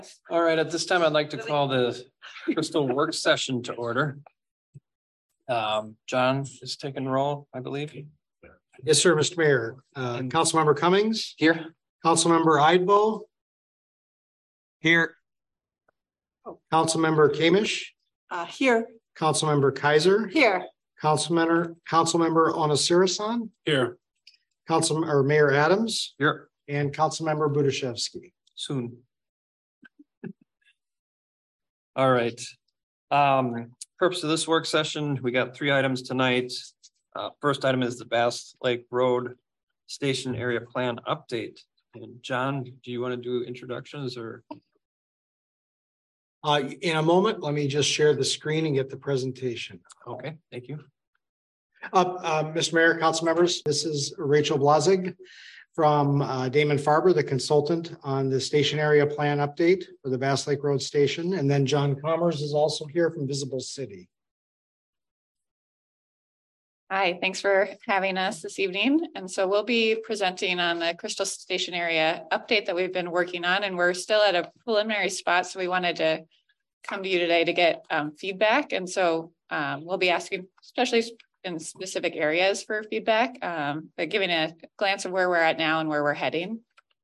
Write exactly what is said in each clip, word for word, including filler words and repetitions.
All right, at this time, I'd like to call the Crystal work session to order. Um, John is taking roll, I believe. Yes, sir, Mister Mayor. Uh, Councilmember Cummings. Here. Councilmember Idebo. Here. Councilmember Kamish. Uh, here. Councilmember Kaiser. Here. Councilmember, Councilmember Onasirasan. Here. Council or Mayor Adams. Here. And Councilmember Budashevsky. Soon. All right. Um, purpose of this work session, we got three items tonight. Uh, first item is the Bass Lake Road Station Area Plan Update. And John, do you want to do introductions or? Uh, in a moment, let me just share the screen and get the presentation. Okay, thank you. Uh, uh, Mister Mayor, council members, this is Rachel Blazig from uh, Damon Farber, the consultant on the station area plan update for the Bass Lake Road Station. And then John Commerce is also here from Visible City. Hi, thanks for having us this evening. And so we'll be presenting on the Crystal Station area update that we've been working on, and we're still at a preliminary spot. So we wanted to come to you today to get um, feedback. And so um, we'll be asking, especially in specific areas for feedback, um, but giving a glance of where we're at now and where we're heading.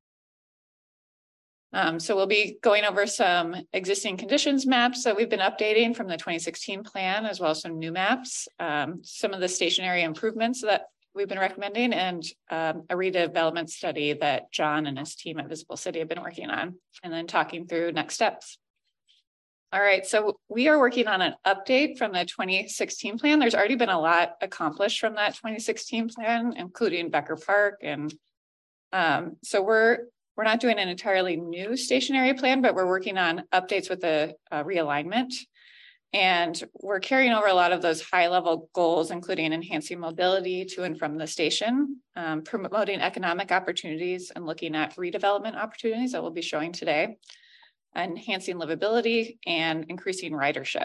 Um, so we'll be going over some existing conditions maps that we've been updating from the twenty sixteen plan, as well as some new maps, um, some of the stationary improvements that we've been recommending, and um, a redevelopment study that John and his team at Visible City have been working on, and then talking through next steps. All right, so we are working on an update from the twenty sixteen plan. There's already been a lot accomplished from that twenty sixteen plan, including Becker Park. And um, so we're we're not doing an entirely new stationary plan, but we're working on updates with the uh, realignment. And we're carrying over a lot of those high level goals, including enhancing mobility to and from the station, um, promoting economic opportunities, and looking at redevelopment opportunities that we'll be showing today, enhancing livability, and increasing ridership.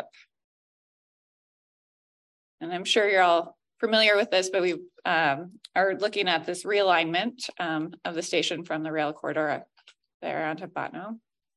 And I'm sure you're all familiar with this, but we um, are looking at this realignment um, of the station from the rail corridor there onto Botno.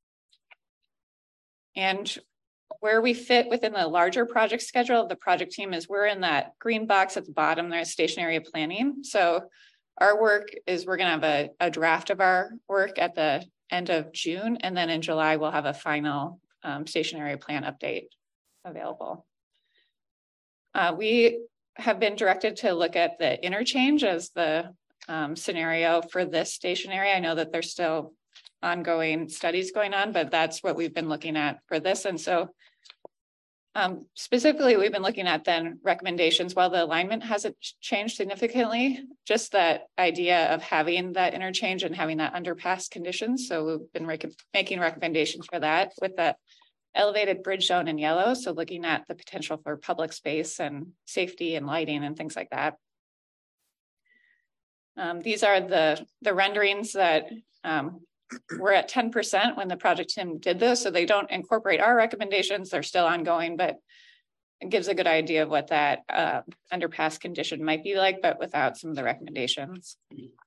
And where we fit within the larger project schedule of the project team is we're in that green box at the bottom there, station area planning. So our work is we're going to have a, a draft of our work at the end of June, and then in July we'll have a final um, station area plan update available. Uh, we have been directed to look at the interchange as the um, scenario for this station area. I know that there's still ongoing studies going on, but that's what we've been looking at for this. And so um, specifically, we've been looking at then recommendations. While the alignment hasn't changed significantly, just that idea of having that interchange and having that underpass conditions. So we've been rec making recommendations for that with the elevated bridge zone in yellow. So looking at the potential for public space and safety and lighting and things like that. Um, these are the, the renderings that um, were at ten percent when the project team did this. So they don't incorporate our recommendations. They're still ongoing, but it gives a good idea of what that uh, underpass condition might be like, but without some of the recommendations.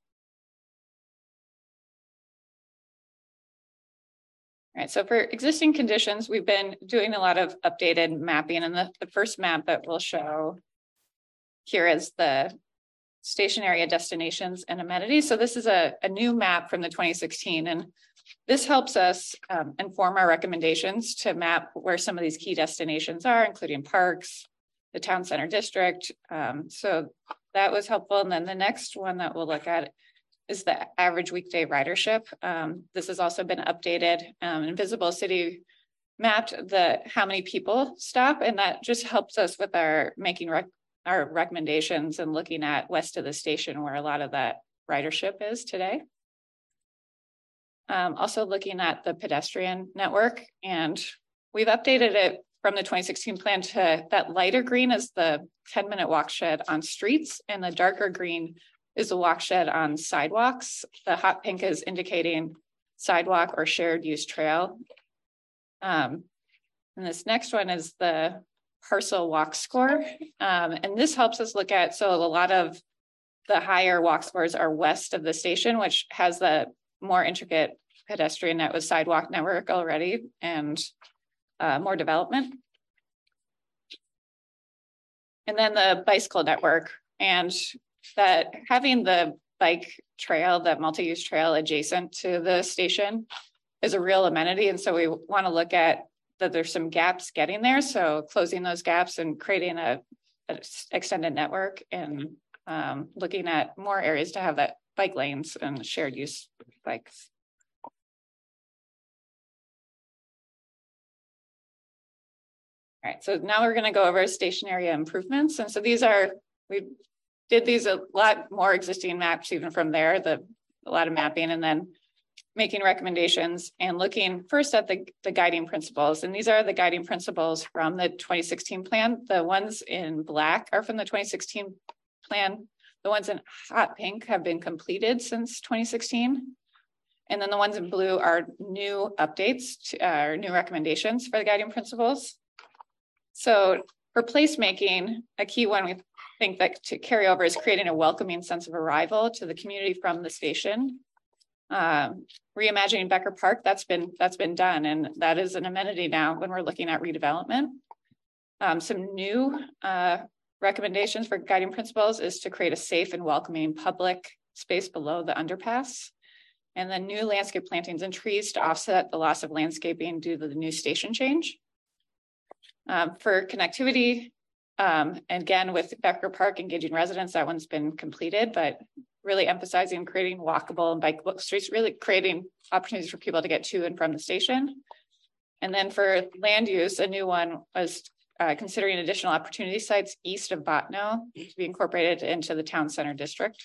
All right, so for existing conditions, we've been doing a lot of updated mapping, and the, the first map that we'll show here is the station area destinations and amenities. So this is a, a new map from the twenty sixteen, and this helps us um, inform our recommendations to map where some of these key destinations are, including parks, the town center district. Um, so that was helpful. And then the next one that we'll look at is the average weekday ridership. Um, this has also been updated. Um, Invisible City mapped the how many people stop, and that just helps us with our making rec our recommendations and looking at west of the station where a lot of that ridership is today. Um, also looking at the pedestrian network, and we've updated it from the twenty sixteen plan to that lighter green is the ten minute walk shed on streets, and the darker green is a walk shed on sidewalks. The hot pink is indicating sidewalk or shared use trail. Um, and this next one is the parcel walk score. Um, and this helps us look at, so a lot of the higher walk scores are west of the station, which has the more intricate pedestrian net with sidewalk network already and uh, more development. And then the bicycle network, and that having the bike trail, that multi-use trail adjacent to the station is a real amenity. And so we want to look at that there's some gaps getting there. So closing those gaps and creating a, a extended network and um, looking at more areas to have that bike lanes and shared use bikes. All right, so now we're going to go over station area improvements. And so these are, we did these a lot more existing maps even from there, the a lot of mapping, and then making recommendations and looking first at the, the guiding principles. And these are the guiding principles from the twenty sixteen plan. The ones in black are from the twenty sixteen plan. The ones in hot pink have been completed since twenty sixteen. And then the ones in blue are new updates to, uh, or new recommendations for the guiding principles. So for placemaking, a key one we think that to carry over is creating a welcoming sense of arrival to the community from the station. Um, reimagining Becker Park, that's been that's been done, and that is an amenity now when we're looking at redevelopment. Um, some new uh, recommendations for guiding principles is to create a safe and welcoming public space below the underpass, and then new landscape plantings and trees to offset the loss of landscaping due to the new station change. Um, for connectivity, um, again, with Becker Park engaging residents, that one's been completed, but really emphasizing creating walkable and bikeable streets, really creating opportunities for people to get to and from the station. And then for land use, a new one was uh, considering additional opportunity sites east of Botno to be incorporated into the town center district.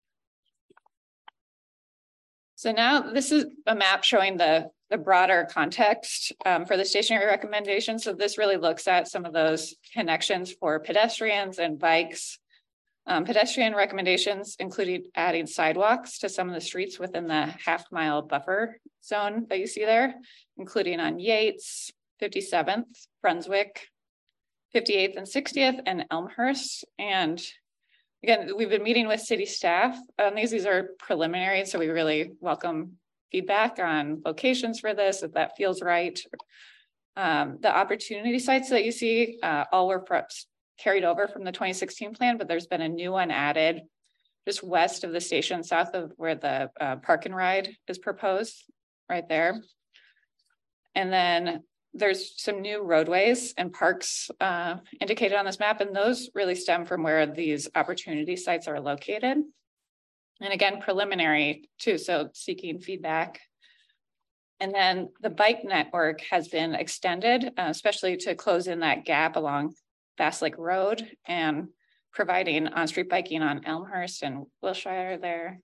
So now this is a map showing the, the broader context um, for the station area recommendations. So this really looks at some of those connections for pedestrians and bikes. Um, pedestrian recommendations included adding sidewalks to some of the streets within the half mile buffer zone that you see there, including on Yates, fifty-seventh, Brunswick, fifty-eighth and sixtieth, and Elmhurst. And again, we've been meeting with city staff on these. These are preliminary, so we really welcome feedback on locations for this, if that feels right. Um, the opportunity sites that you see uh, all were perhaps carried over from the twenty sixteen plan, but there's been a new one added just west of the station, south of where the uh, park and ride is proposed, right there. And then there's some new roadways and parks uh, indicated on this map, and those really stem from where these opportunity sites are located. And again, preliminary too, so seeking feedback. And then the bike network has been extended, uh, especially to close in that gap along Bass Lake Road and providing on-street biking on Elmhurst and Wilshire there.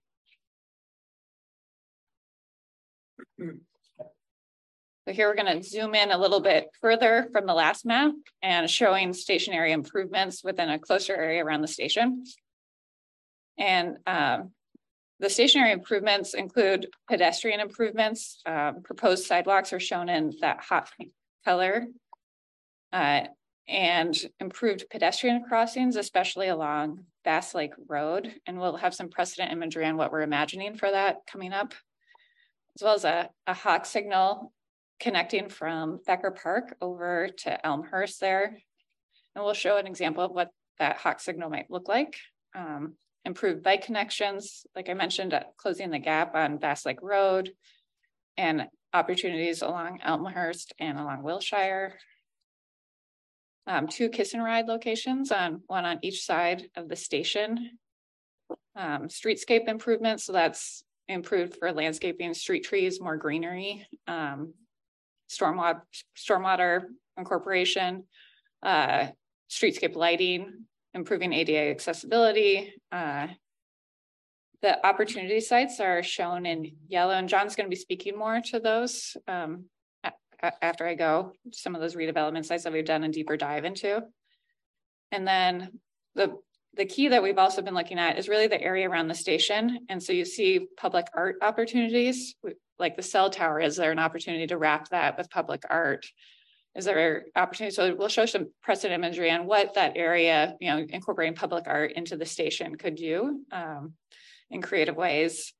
So here we're going to zoom in a little bit further from the last map and showing station area improvements within a closer area around the station. And um, the station area improvements include pedestrian improvements. Um, proposed sidewalks are shown in that hot pink color. Uh, and improved pedestrian crossings, especially along Bass Lake Road. And we'll have some precedent imagery on what we're imagining for that coming up, as well as a, a hawk signal connecting from Becker Park over to Elmhurst there. And we'll show an example of what that hawk signal might look like. Um, improved bike connections, like I mentioned, uh, closing the gap on Bass Lake Road, and opportunities along Elmhurst and along Wilshire. Um, two kiss and ride locations, on one on each side of the station. Um, streetscape improvements, so that's improved for landscaping, street trees, more greenery, um, stormwater, stormwater incorporation, uh, streetscape lighting, improving A D A accessibility. Uh, the opportunity sites are shown in yellow, and John's going to be speaking more to those. Um, after I go, some of those redevelopment sites that we've done a deeper dive into. And then the, the key that we've also been looking at is really the area around the station. And so you see public art opportunities, like the cell tower. Is there an opportunity to wrap that with public art? Is there opportunity? So we'll show some precedent imagery on what that area, you know, incorporating public art into the station could do um, in creative ways.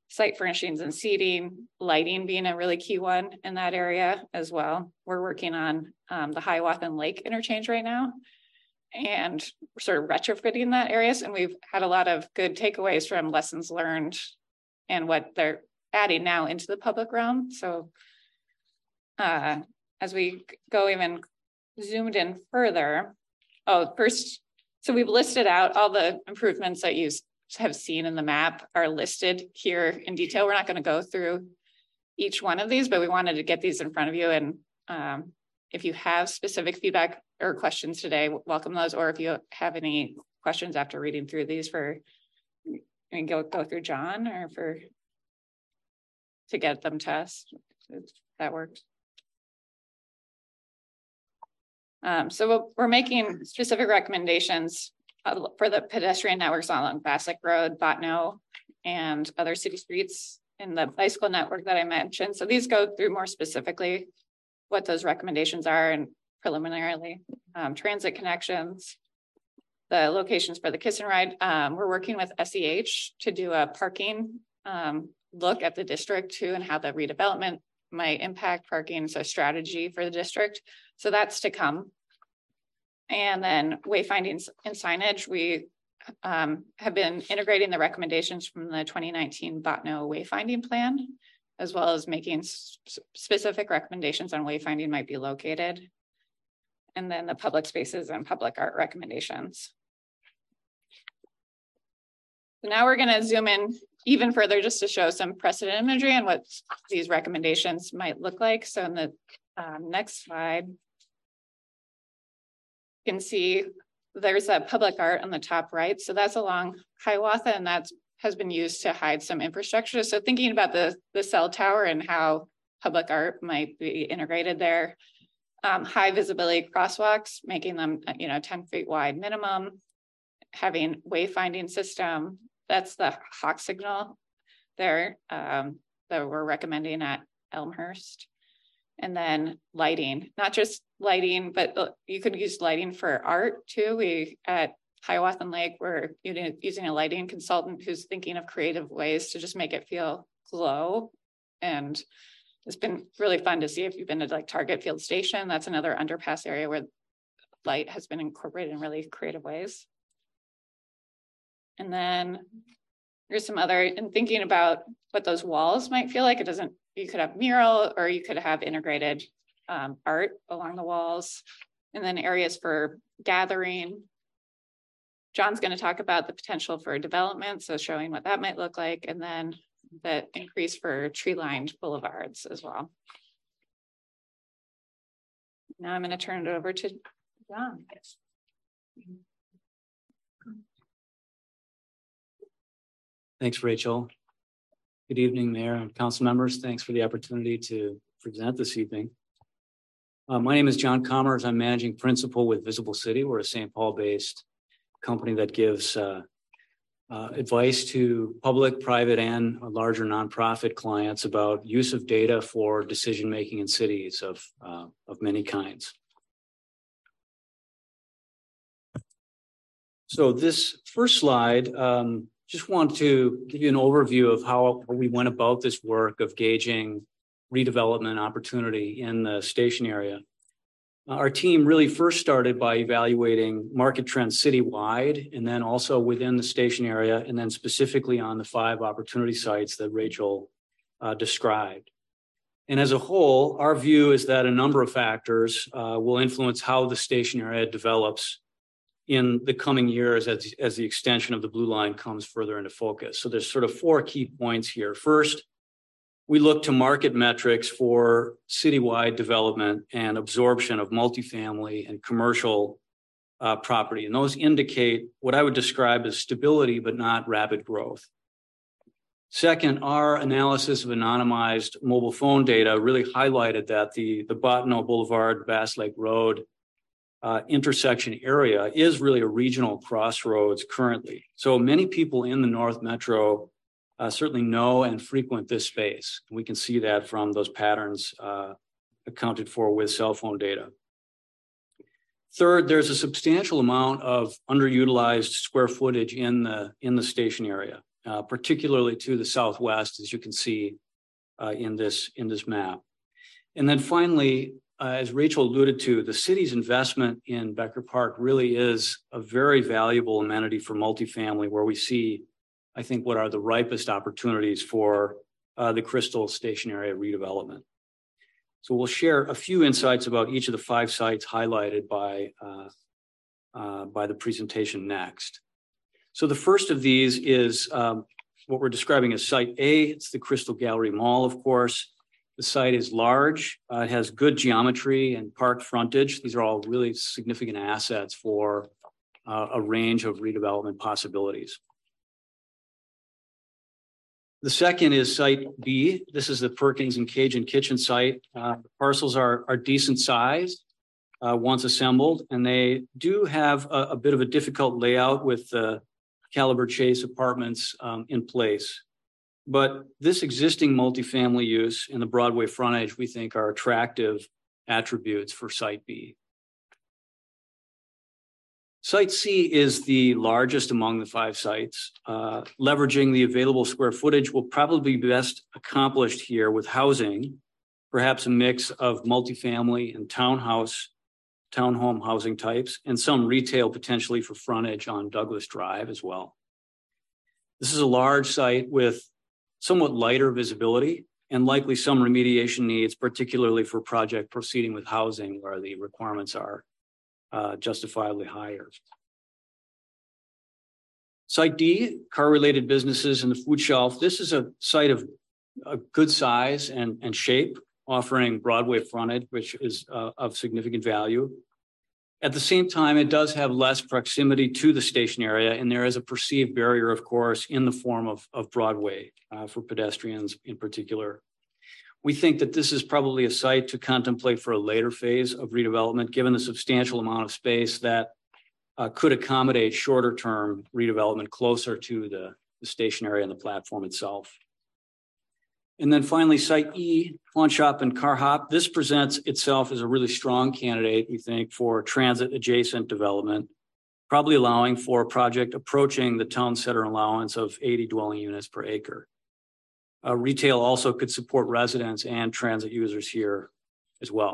site furnishings and seating, lighting being a really key one in that area as well. We're working on um, the Hiawatha Lake interchange right now and sort of retrofitting that areas. And we've had a lot of good takeaways from lessons learned and what they're adding now into the public realm. So uh, as we go even zoomed in further, oh, first, so we've listed out all the improvements that you have seen in the map are listed here in detail. We're not going to go through each one of these, but we wanted to get these in front of you. And um, if you have specific feedback or questions today, welcome those. Or if you have any questions after reading through these for, I mean, go, go through John or for, to get them to us, if that works. Um, so we're making specific recommendations uh, for the pedestrian networks along Bass Lake Road, Botno, and other city streets in the bicycle network that I mentioned. So these go through more specifically what those recommendations are and preliminarily um, transit connections, the locations for the kiss and ride. Um, we're working with S E H to do a parking um, look at the district too and how the redevelopment might impact parking, so strategy for the district. So that's to come. And then wayfinding and signage, we um, have been integrating the recommendations from the twenty nineteen Botno wayfinding plan, as well as making specific recommendations on wayfinding might be located. And then the public spaces and public art recommendations. So now we're going to zoom in even further just to show some precedent imagery and what these recommendations might look like. So in the um, next slide, you can see there's a public art on the top right. So that's along Hiawatha, and that has been used to hide some infrastructure. So thinking about the, the cell tower and how public art might be integrated there. Um, high visibility crosswalks, making them, you know, ten feet wide minimum, having wayfinding system. That's the hawk signal there um, that we're recommending at Elmhurst. And then lighting, not just lighting, but you could use lighting for art too. We at Hiawatha Lake, we're using a lighting consultant who's thinking of creative ways to just make it feel glow. And it's been really fun to see if you've been to like Target Field Station. That's another underpass area where light has been incorporated in really creative ways. And then here's some other, and thinking about what those walls might feel like. It doesn't, you could have mural or you could have integrated um, art along the walls. And then areas for gathering. John's going to talk about the potential for development, so showing what that might look like. And then the increase for tree-lined boulevards as well. Now I'm going to turn it over to John. Thanks, Rachel. Good evening, Mayor and council members. Thanks for the opportunity to present this evening. Uh, my name is John Commerce. I'm managing principal with Visible City. We're a Saint Paul-based company that gives uh, uh, advice to public, private, and larger nonprofit clients about use of data for decision-making in cities of, uh, of many kinds. So this first slide, um, just want to give you an overview of how we went about this work of gauging redevelopment opportunity in the station area. Our team really first started by evaluating market trends citywide, and then also within the station area, and then specifically on the five opportunity sites that Rachel uh, described. And as a whole, our view is that a number of factors uh, will influence how the station area develops in the coming years as, as the extension of the Blue Line comes further into focus. So there's sort of four key points here. First, we look to market metrics for citywide development and absorption of multifamily and commercial uh, property. And those indicate what I would describe as stability, but not rapid growth. Second, our analysis of anonymized mobile phone data really highlighted that the, the Botno Boulevard, Bass Lake Road uh, intersection area is really a regional crossroads currently. So many people in the North Metro Uh, certainly know and frequent this space. We can see that from those patterns uh, accounted for with cell phone data. Third, there's a substantial amount of underutilized square footage in the, in the station area. uh, particularly to the southwest, as you can see uh, in this in this map. And then finally, uh, as Rachel alluded to, the city's investment in Becker Park really is a very valuable amenity for multifamily, where we see, I think, what are the ripest opportunities for uh, the Crystal Station area redevelopment. So we'll share a few insights about each of the five sites highlighted by, uh, uh, by the presentation next. So the first of these is um, what we're describing as Site A. It's the Crystal Gallery Mall, of course. The site is large. Uh, it has good geometry and park frontage. These are all really significant assets for uh, a range of redevelopment possibilities. The second is Site B. This is the Perkins and Cajun Kitchen site. Uh, the parcels are, are decent size uh, once assembled, and they do have a, a bit of a difficult layout with the Caliber Chase apartments um, in place. But this existing multifamily use in the Broadway frontage, we think, are attractive attributes for Site B. Site C is the largest among the five sites. Uh, leveraging the available square footage will probably be best accomplished here with housing, perhaps a mix of multifamily and townhouse, townhome housing types, and some retail potentially for frontage on Douglas Drive as well. This is a large site with somewhat lighter visibility and likely some remediation needs, particularly for project proceeding with housing where the requirements are Uh, justifiably higher. Site D, car-related businesses and the food shelf. This is a site of a good size and, and shape, offering Broadway frontage, which is uh, of significant value. At the same time, it does have less proximity to the station area, and there is a perceived barrier, of course, in the form of, of Broadway uh, for pedestrians in particular. We think that this is probably a site to contemplate for a later phase of redevelopment, given the substantial amount of space that uh, could accommodate shorter term redevelopment closer to the, the station area and the platform itself. And then finally, Site E, Pawn Shop and Car Hop. This presents itself as a really strong candidate, we think, for transit adjacent development, probably allowing for a project approaching the town center allowance of eighty dwelling units per acre. Uh, retail also could support residents and transit users here as well.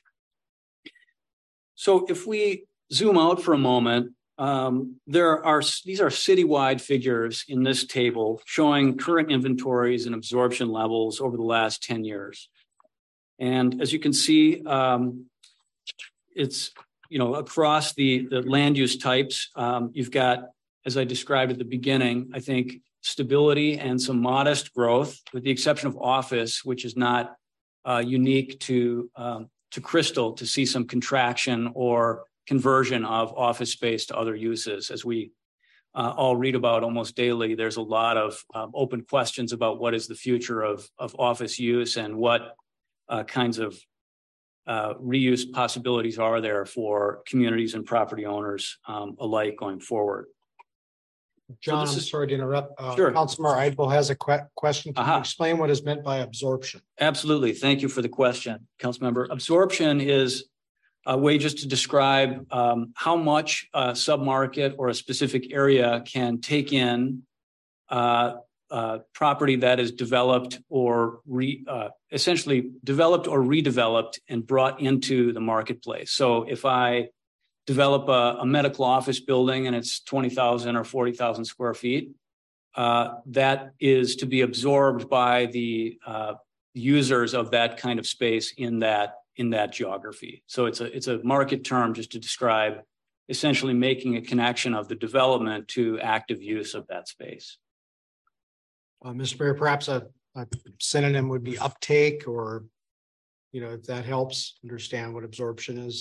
So if we zoom out for a moment, um, there are these are citywide figures in this table showing current inventories and absorption levels over the last ten years. And as you can see, um, it's, you know, across the, the land use types, um, you've got, as I described at the beginning, I think, stability and some modest growth, with the exception of office, which is not uh, unique to, um, to Crystal, to see some contraction or conversion of office space to other uses. As we uh, all read about almost daily, there's a lot of um, open questions about what is the future of, of office use and what uh, kinds of uh, reuse possibilities are there for communities and property owners um, alike going forward. John, So I'm is, sorry to interrupt. Uh, sure. Councilmember Eidel has a que question. Can Aha. you explain what is meant by absorption? Absolutely. Thank you for the question, Councilmember. Absorption is a way just to describe um, how much a submarket or a specific area can take in uh, uh, property that is developed or re, uh, essentially developed or redeveloped and brought into the marketplace. So if I develop a, a medical office building and it's twenty thousand or forty thousand square feet, uh, that is to be absorbed by the uh, users of that kind of space in that in that geography. So it's a it's a market term just to describe essentially making a connection of the development to active use of that space. Uh, Mister Mayor, perhaps a, a synonym would be uptake, or, you know, if that helps understand what absorption is.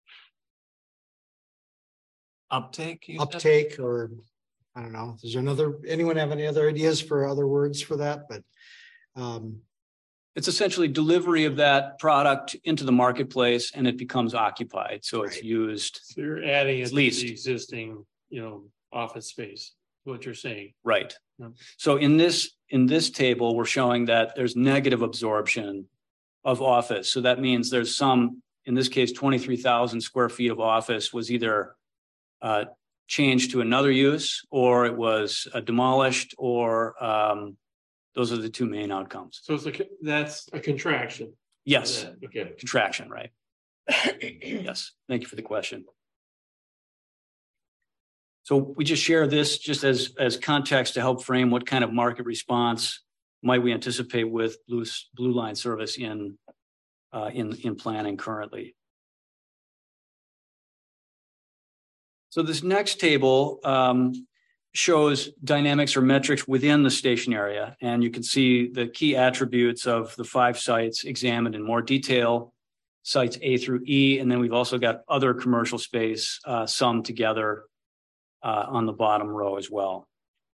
Uptake? you said? Uptake, or I don't know. Does another anyone have any other ideas for other words for that? But um, it's essentially delivery of that product into the marketplace, and it becomes occupied. So right. It's used. So you're adding it to leased. the existing, you know, office space, what you're saying. Right. Yeah. So in this in this table, we're showing that there's negative absorption of office. So that means there's some, in this case, twenty-three thousand square feet of office was either uh, changed to another use, or it was uh, demolished, or um, those are the two main outcomes. So it's like, that's a contraction. Yes, Okay. contraction, right? Yes, thank you for the question. So we just share this just as, as context to help frame what kind of market response might we anticipate with Blue, Blue Line service in, uh, in, in planning currently. So this next table um, shows dynamics or metrics within the station area, and you can see the key attributes of the five sites examined in more detail, sites A through E, and then we've also got other commercial space uh, summed together uh, on the bottom row as well.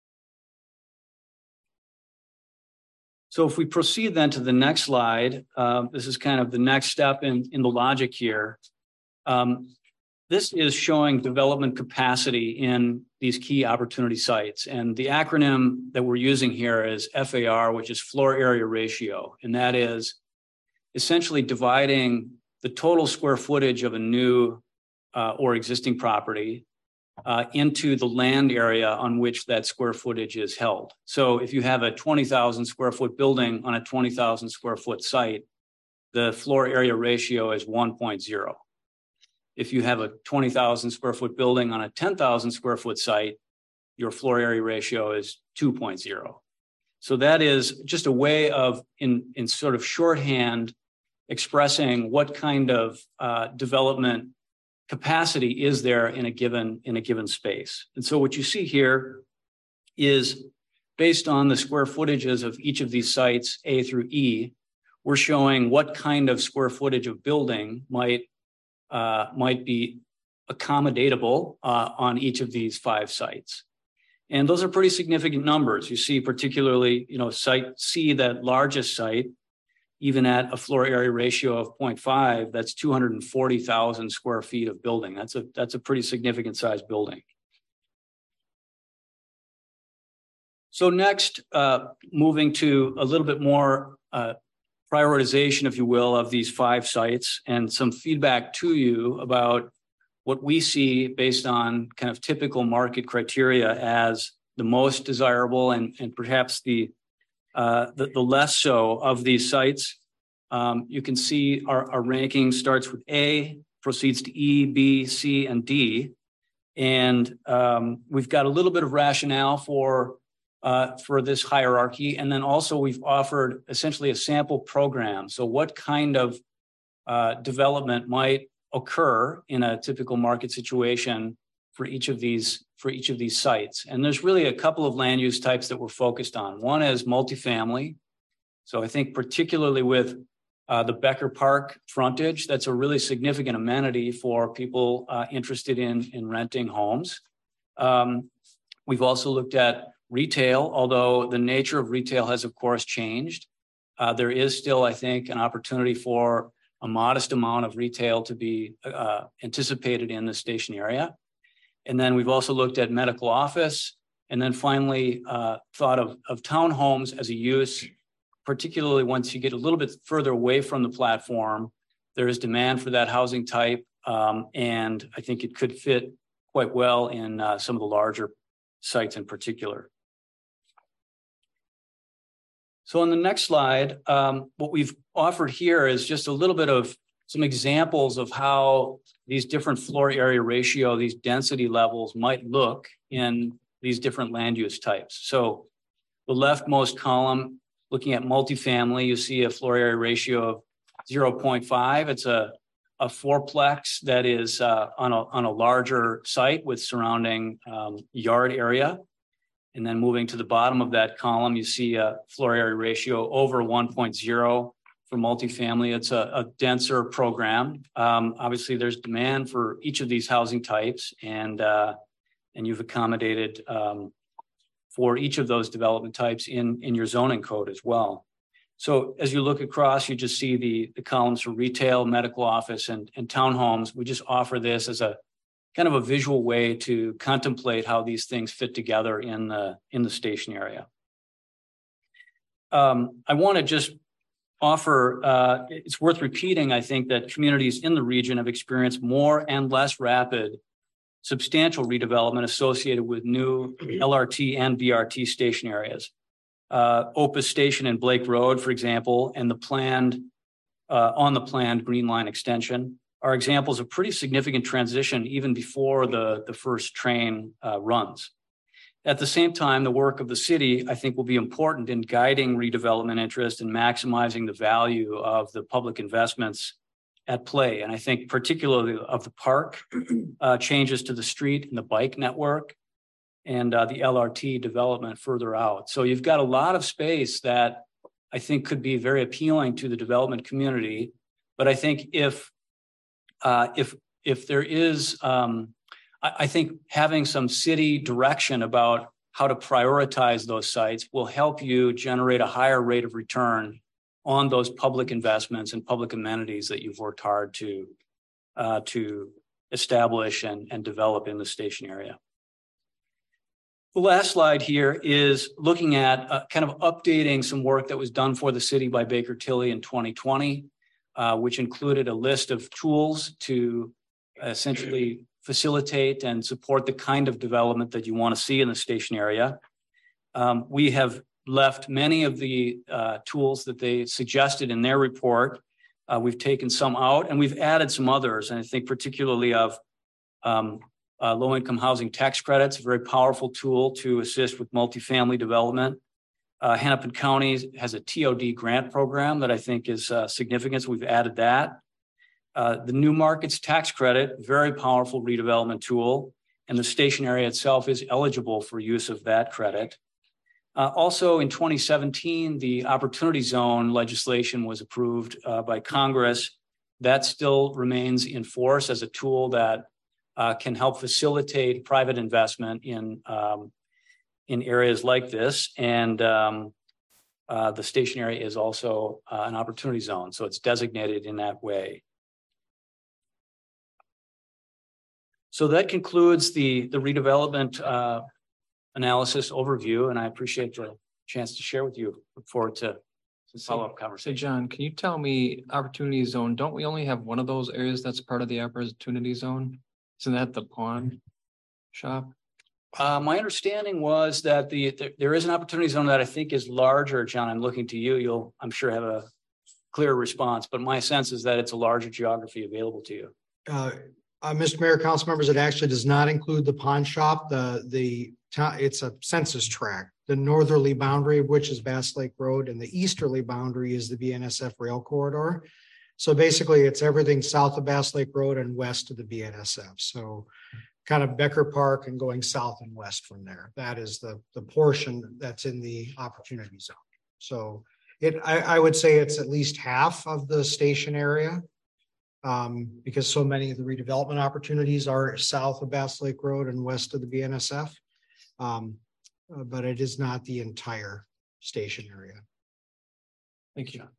So if we proceed then to the next slide, uh, this is kind of the next step in, in the logic here. Um, This is showing development capacity in these key opportunity sites. And the acronym that we're using here is F A R, which is floor area ratio. And that is essentially dividing the total square footage of a new uh, or existing property uh, into the land area on which that square footage is held. So if you have a twenty thousand square foot building on a twenty thousand square foot site, the floor area ratio is one point zero. If you have a twenty thousand square foot building on a ten thousand square foot site, your floor area ratio is two point zero. So that is just a way of, in, in sort of shorthand, expressing what kind of uh, development capacity is there in a given, in a given space. And so what you see here is based on the square footages of each of these sites, A through E, we're showing what kind of square footage of building might Uh, might be accommodatable uh, on each of these five sites. And those are pretty significant numbers. You see particularly, you know, site C, that largest site, even at a floor area ratio of zero point five, that's two hundred forty thousand square feet of building. That's a, that's a pretty significant size building. So next, uh, moving to a little bit more uh, prioritization, if you will, of these five sites and some feedback to you about what we see based on kind of typical market criteria as the most desirable and, and perhaps the, uh, the, the less so of these sites. Um, you can see our, our ranking starts with A, proceeds to E, B, C, and D. And um, we've got a little bit of rationale for Uh, for this hierarchy. And then also we've offered essentially a sample program. So what kind of uh, development might occur in a typical market situation for each of these, for each of these sites. And there's really a couple of land use types that we're focused on. One is multifamily. So I think particularly with uh, the Becker Park frontage, that's a really significant amenity for people uh, interested in, in renting homes. Um, we've also looked at retail, although the nature of retail has, of course, changed. Uh, there is still, I think, an opportunity for a modest amount of retail to be uh, anticipated in the station area. And then we've also looked at medical office. And then finally, uh, thought of, of townhomes as a use, particularly once you get a little bit further away from the platform. There is demand for that housing type. Um, and I think it could fit quite well in uh, some of the larger sites in particular. So on the next slide, um, what we've offered here is just a little bit of some examples of how these different floor area ratio, these density levels might look in these different land use types. So the leftmost column, looking at multifamily, you see a floor area ratio of zero point five. It's a, a fourplex that is uh, on, a, on a larger site with surrounding um, yard area. And then moving to the bottom of that column, you see a floor area ratio over one point zero for multifamily. It's a, a denser program. Um, obviously, there's demand for each of these housing types, and uh, and you've accommodated um, for each of those development types in, in your zoning code as well. So as you look across, you just see the, the columns for retail, medical office, and, and townhomes. We just offer this as a kind of a visual way to contemplate how these things fit together in the, in the station area. Um, I want to just offer, uh, it's worth repeating, I think, that communities in the region have experienced more and less rapid substantial redevelopment associated with new L R T and B R T station areas. Uh, Opus Station and Blake Road, for example, and the planned, uh, on the planned Green Line extension are examples of pretty significant transition even before the, the first train uh, runs. At the same time, the work of the city, I think, will be important in guiding redevelopment interest and maximizing the value of the public investments at play. And I think particularly of the park, uh, changes to the street and the bike network, and uh, the L R T development further out. So you've got a lot of space that I think could be very appealing to the development community. But I think if uh, if if there is, um, I, I think having some city direction about how to prioritize those sites will help you generate a higher rate of return on those public investments and public amenities that you've worked hard to uh, to establish and, and develop in the station area. The last slide here is looking at uh, kind of updating some work that was done for the city by Baker Tilly in twenty twenty, uh, which included a list of tools to essentially facilitate and support the kind of development that you want to see in the station area. Um, we have left many of the uh, tools that they suggested in their report. Uh, we've taken some out and we've added some others. And I think particularly of um, uh, low-income housing tax credits, a very powerful tool to assist with multifamily development. Uh, Hennepin County has a T O D grant program that I think is uh, significant. So we've added that. Uh, the New Markets tax credit, very powerful redevelopment tool. And the station area itself is eligible for use of that credit. Uh, also in twenty seventeen, the Opportunity Zone legislation was approved uh, by Congress. That still remains in force as a tool that uh, can help facilitate private investment in, um, in areas like this. And um, uh, the station area is also uh, an Opportunity Zone, so it's designated in that way. So that concludes the, the redevelopment uh, analysis overview, and I appreciate the chance to share with you. Look forward to follow-up Say, conversation. John, can you tell me opportunity zone? Don't we only have one of those areas that's part of the opportunity zone? Isn't that the pawn shop? Uh, my understanding was that the, the there is an opportunity zone that I think is larger. John, I'm looking to you. You'll, I'm sure, have a clear response, but my sense is that it's a larger geography available to you. Uh, uh, Mister Mayor, council members, it actually does not include the pawn shop. The, the, it's a census tract. The northerly boundary of which is Bass Lake Road, and the easterly boundary is the B N S F rail corridor. So basically it's everything south of Bass Lake Road and west of the B N S F. So kind of Becker Park and going south and west from there. That is the, the portion that's in the opportunity zone. So it, I, I would say it's at least half of the station area. Um, because so many of the redevelopment opportunities are south of Bass Lake Road and west of the B N S F. Um, uh, but it is not the entire station area. Thank you.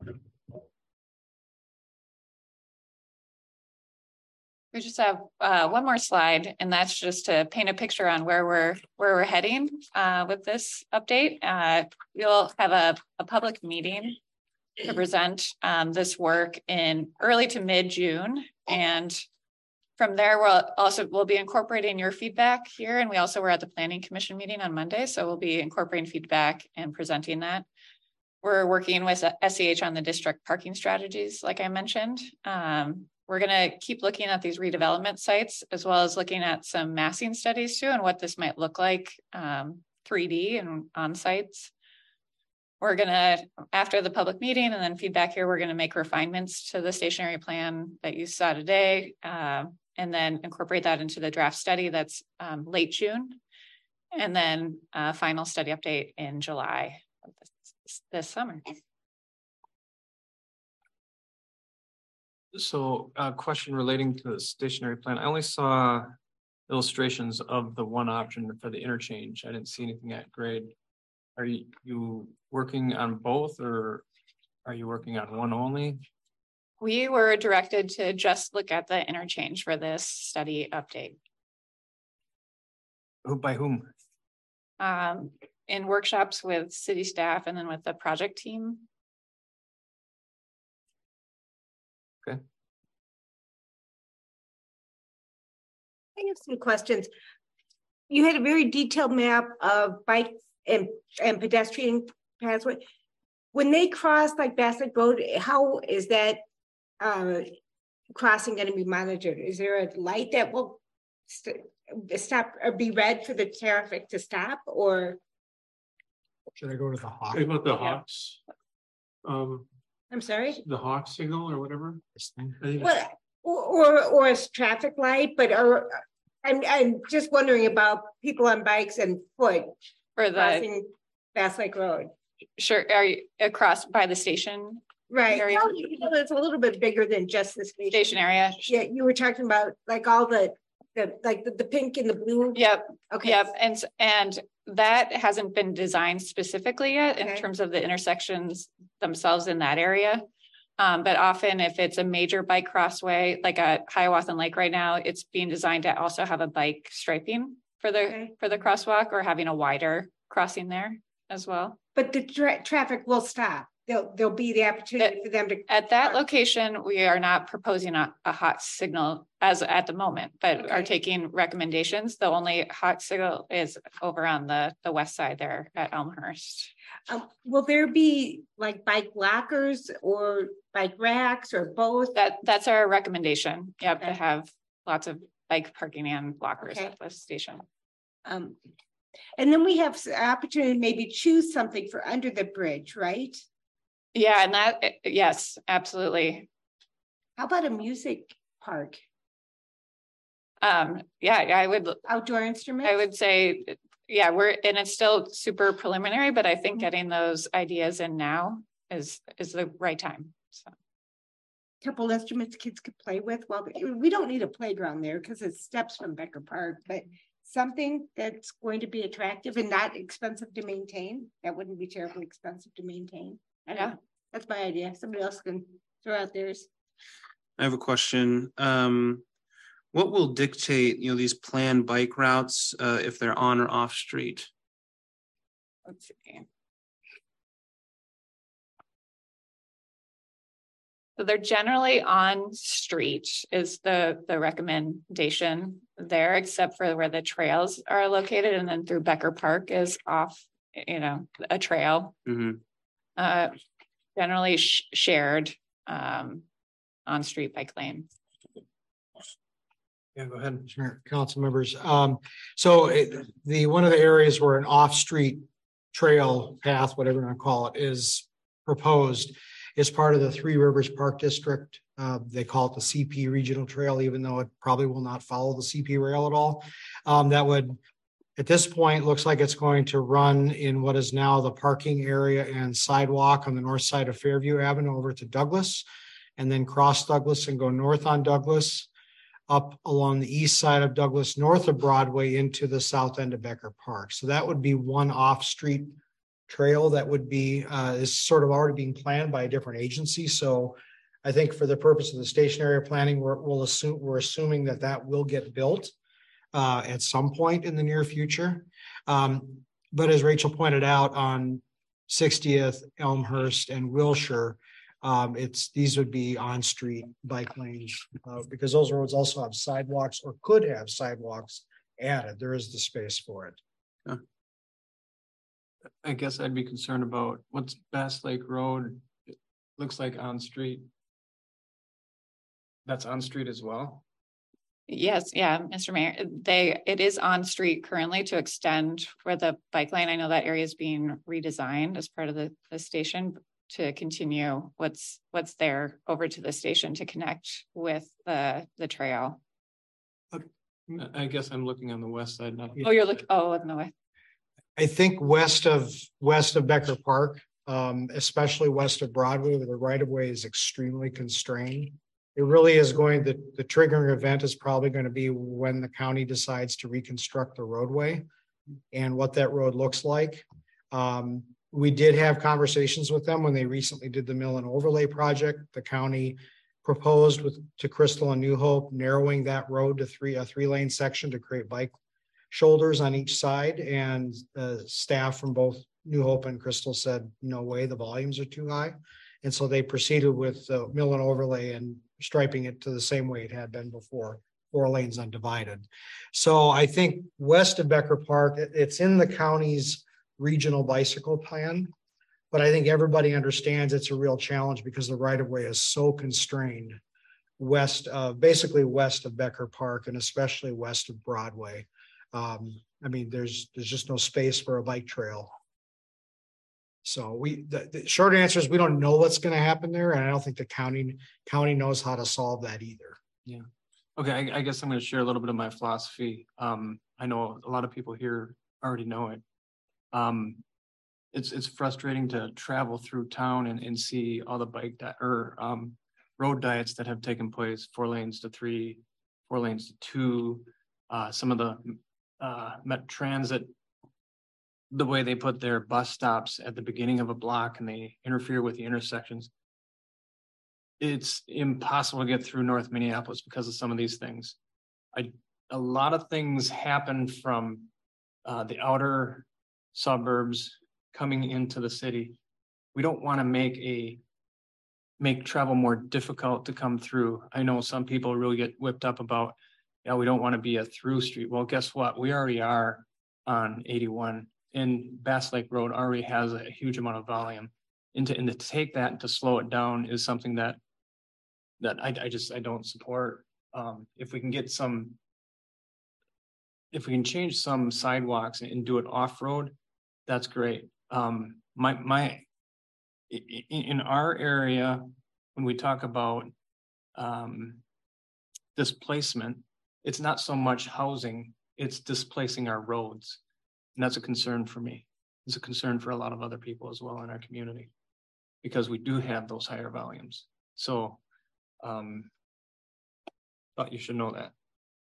We just have uh, one more slide, and that's just to paint a picture on where we're where we're heading uh, with this update. Uh, we'll have a, a public meeting to present um, this work in early to mid-June, and from there we'll also we'll be incorporating your feedback here, and we also were at the Planning Commission meeting on Monday, so we'll be incorporating feedback and presenting that. We're working with S E H on the district parking strategies, like I mentioned. Um, we're going to keep looking at these redevelopment sites, as well as looking at some massing studies too, and what this might look like um, three D and on sites. We're going to, after the public meeting and then feedback here, we're going to make refinements to the stationary plan that you saw today, uh, and then incorporate that into the draft study that's um, late June, and then a final study update in July of this, this summer. So a uh, question relating to the stationary plan. I only saw illustrations of the one option for the interchange. I didn't see anything at grade. Are you, you working on both, or are you working on one only? We were directed to just look at the interchange for this study update. Who, by whom? Um, in workshops with city staff and then with the project team. Okay. I have some questions. You had a very detailed map of bike and, and pedestrian pathway. When they cross like Bass Lake Road, how is that uh, crossing going to be monitored? Is there a light that will st stop or be red for the traffic to stop, or Should I go to the Hawk? What about the Hawks? Um, I'm sorry? the Hawk signal or whatever? I think Well, or, or, or a traffic light, but or, I'm, I'm just wondering about people on bikes and foot For the, crossing Bass Lake Road. sure, are you across by the station, Right. Area. Well, you know, it's a little bit bigger than just the station. station area? Yeah, you were talking about like all the, the, like the, the pink and the blue. Yep, Okay. yep, and, s- and that hasn't been designed specifically yet in Okay. terms of the intersections themselves in that area. Um, but often if it's a major bike crossway, like at Hiawatha Lake right now, it's being designed to also have a bike striping for the, Okay. for the crosswalk, or having a wider crossing there as well. But the tra traffic will stop. There'll, there'll be the opportunity for them to. At that location, we are not proposing a, a hot signal as at the moment, but are Okay. taking recommendations. The only hot signal is over on the, the west side there at Elmhurst. Um, will there be like bike lockers or bike racks or both? That, that's our recommendation. Yep, to Okay. have lots of bike parking and lockers Okay. at the station. Um, and then we have s- opportunity to maybe choose something for under the bridge, right? Yeah, and that, yes, absolutely. How about a music park, Um, yeah, I would, outdoor instruments? I would say, yeah, we're, and it's still super preliminary, but I think getting those ideas in now is, is the right time. So, Couple instruments kids could play with. Well, we don't need a playground there because it's steps from Becker Park, but something that's going to be attractive and not expensive to maintain. That wouldn't be terribly expensive to maintain. I don't Yeah. know. That's my idea. Somebody else can throw out theirs. I have a question. Um, what will dictate, you know, these planned bike routes, uh, if they're on or off street? let's see. So they're generally on street is the, the recommendation there, except for where the trails are located, and then through Becker Park is off, you know, a trail. Mhm. Uh, generally sh- shared, um, on-street bike lane. Yeah, go ahead. Sure, council members. Um, so it, the, one of the areas where an off-street trail path, whatever you want to call it, is proposed is part of the Three Rivers Park District. Uh, they call it the C P Regional Trail, even though it probably will not follow the C P rail at all. Um, that would, at this point, looks like it's going to run in what is now the parking area and sidewalk on the north side of Fairview Avenue over to Douglas, and then cross Douglas and go north on Douglas, up along the east side of Douglas, north of Broadway into the south end of Becker Park. So that would be one off-street trail that would be, uh, is sort of already being planned by a different agency. So I think for the purpose of the station area planning, we're, we'll assume, we're assuming that that will get built uh, at some point in the near future. Um, but as Rachel pointed out on sixtieth, Elmhurst and Wilshire, Um, it's, these would be on-street bike lanes, uh, because those roads also have sidewalks or could have sidewalks added. There is the space for it. I guess I'd be concerned about what's Bass Lake Road. It looks like on street. That's on street as well. Yes, yeah, Mister Mayor, they, it is on street currently to extend for the bike lane. I know that area is being redesigned as part of the, the station to continue what's, what's there over to the station to connect with the, the trail. I guess I'm looking on the west side, not. Oh, you're looking, oh, no way. I think west of, west of Becker Park, um, especially west of Broadway, where the right of way is extremely constrained. It really is going, the, the triggering event is probably going to be when the county decides to reconstruct the roadway and what that road looks like. Um, we did have conversations with them when they recently did the mill and overlay project. The county proposed with, to Crystal and New Hope, narrowing that road to three, a three lane section to create bike shoulders on each side, and uh, staff from both New Hope and Crystal said, no way, the volumes are too high. And so they proceeded with uh, mill and overlay and striping it to the same way it had been before four lanes undivided. So I think west of Becker Park, it- it's in the county's regional bicycle plan. But I think everybody understands it's a real challenge because the right of way is so constrained west of, basically west of Becker Park and especially west of Broadway. Um, I mean, there's, there's just no space for a bike trail. So we, the, the short answer is we don't know what's going to happen there. And I don't think the county, county knows how to solve that either. Yeah. Okay, I, I guess I'm going to share a little bit of my philosophy. Um, I know a lot of people here already know it. Um, it's it's frustrating to travel through town and, and see all the bike di- or um, road diets that have taken place, four lanes to three, four lanes to two, uh, some of the uh, Met Transit, the way they put their bus stops at the beginning of a block and they interfere with the intersections. It's impossible to get through North Minneapolis because of some of these things. I, a lot of things happen from uh, the outer suburbs coming into the city. We don't want to make a make travel more difficult to come through. I know some people really get whipped up about, yeah, we don't want to be a through street. Well, guess what? We already are on eighty-one, and Bass Lake Road already has a huge amount of volume. And to, and to take that and to slow it down is something that that I, I just, I don't support. Um, if we can get some, if we can change some sidewalks and do it off-road, that's great. Um, my, my, in, in our area, when we talk about um, displacement, it's not so much housing, it's displacing our roads. And that's a concern for me. It's a concern for a lot of other people as well in our community, because we do have those higher volumes. So um, thought you should know that.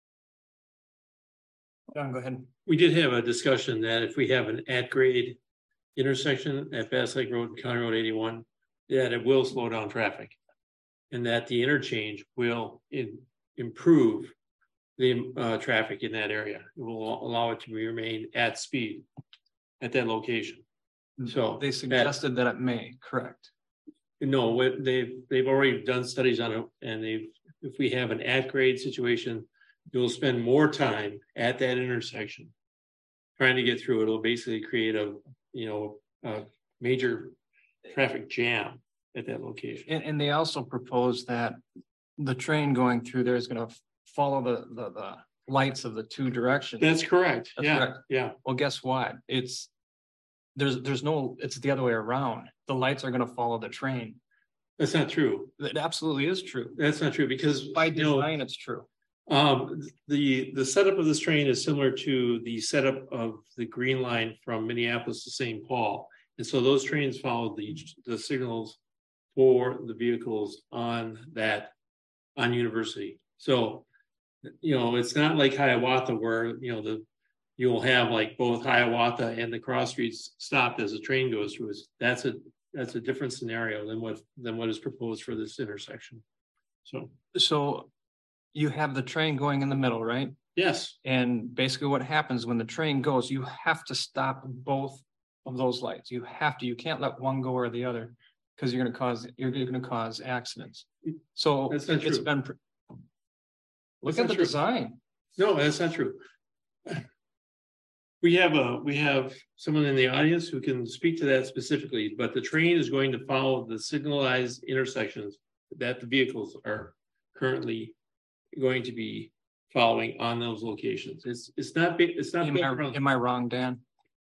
John, go ahead. We did have a discussion that if we have an at-grade intersection at Bass Lake Road and County Road eighty-one, that it will slow down traffic. And that the interchange will in, improve the uh, traffic in that area. It will allow it to remain at speed at that location. So They suggested that, that it may, correct. No, what they've, they've already done studies on it, and they've, if we have an at-grade situation, you'll spend more time at that intersection trying to get through it. It'll basically create a, you know, a major traffic jam at that location. And, and they also proposed that the train going through there is going to follow the, the, the lights of the two directions. That's correct. That's yeah, correct. yeah. Well, guess what? It's, there's, there's no, it's the other way around. The lights are going to follow the train. That's not true. It absolutely is true. That's not true because By you know, design, it's true. Um, the, the setup of this train is similar to the setup of the Green Line from Minneapolis to Saint Paul. And so those trains follow the, the signals for the vehicles on that, on University. So, you know, it's not like Hiawatha where, you know, the, you'll have like both Hiawatha and the cross streets stopped as the train goes through. That's a, that's a different scenario than what, than what is proposed for this intersection. So, So you have the train going in the middle, right? yes. And basically what happens when the train goes, you have to stop both of those lights. You have to, you can't let one go or the other because you're going to cause, you're going to cause accidents. So That's not it's true. been, look That's at not the true. design. No, that's not true. We have a, we have someone in the audience who can speak to that specifically, but the train is going to follow the signalized intersections that the vehicles are currently going to be following on those locations. It's, it's not, big. It's not. Am built I, around- am I wrong, Dan?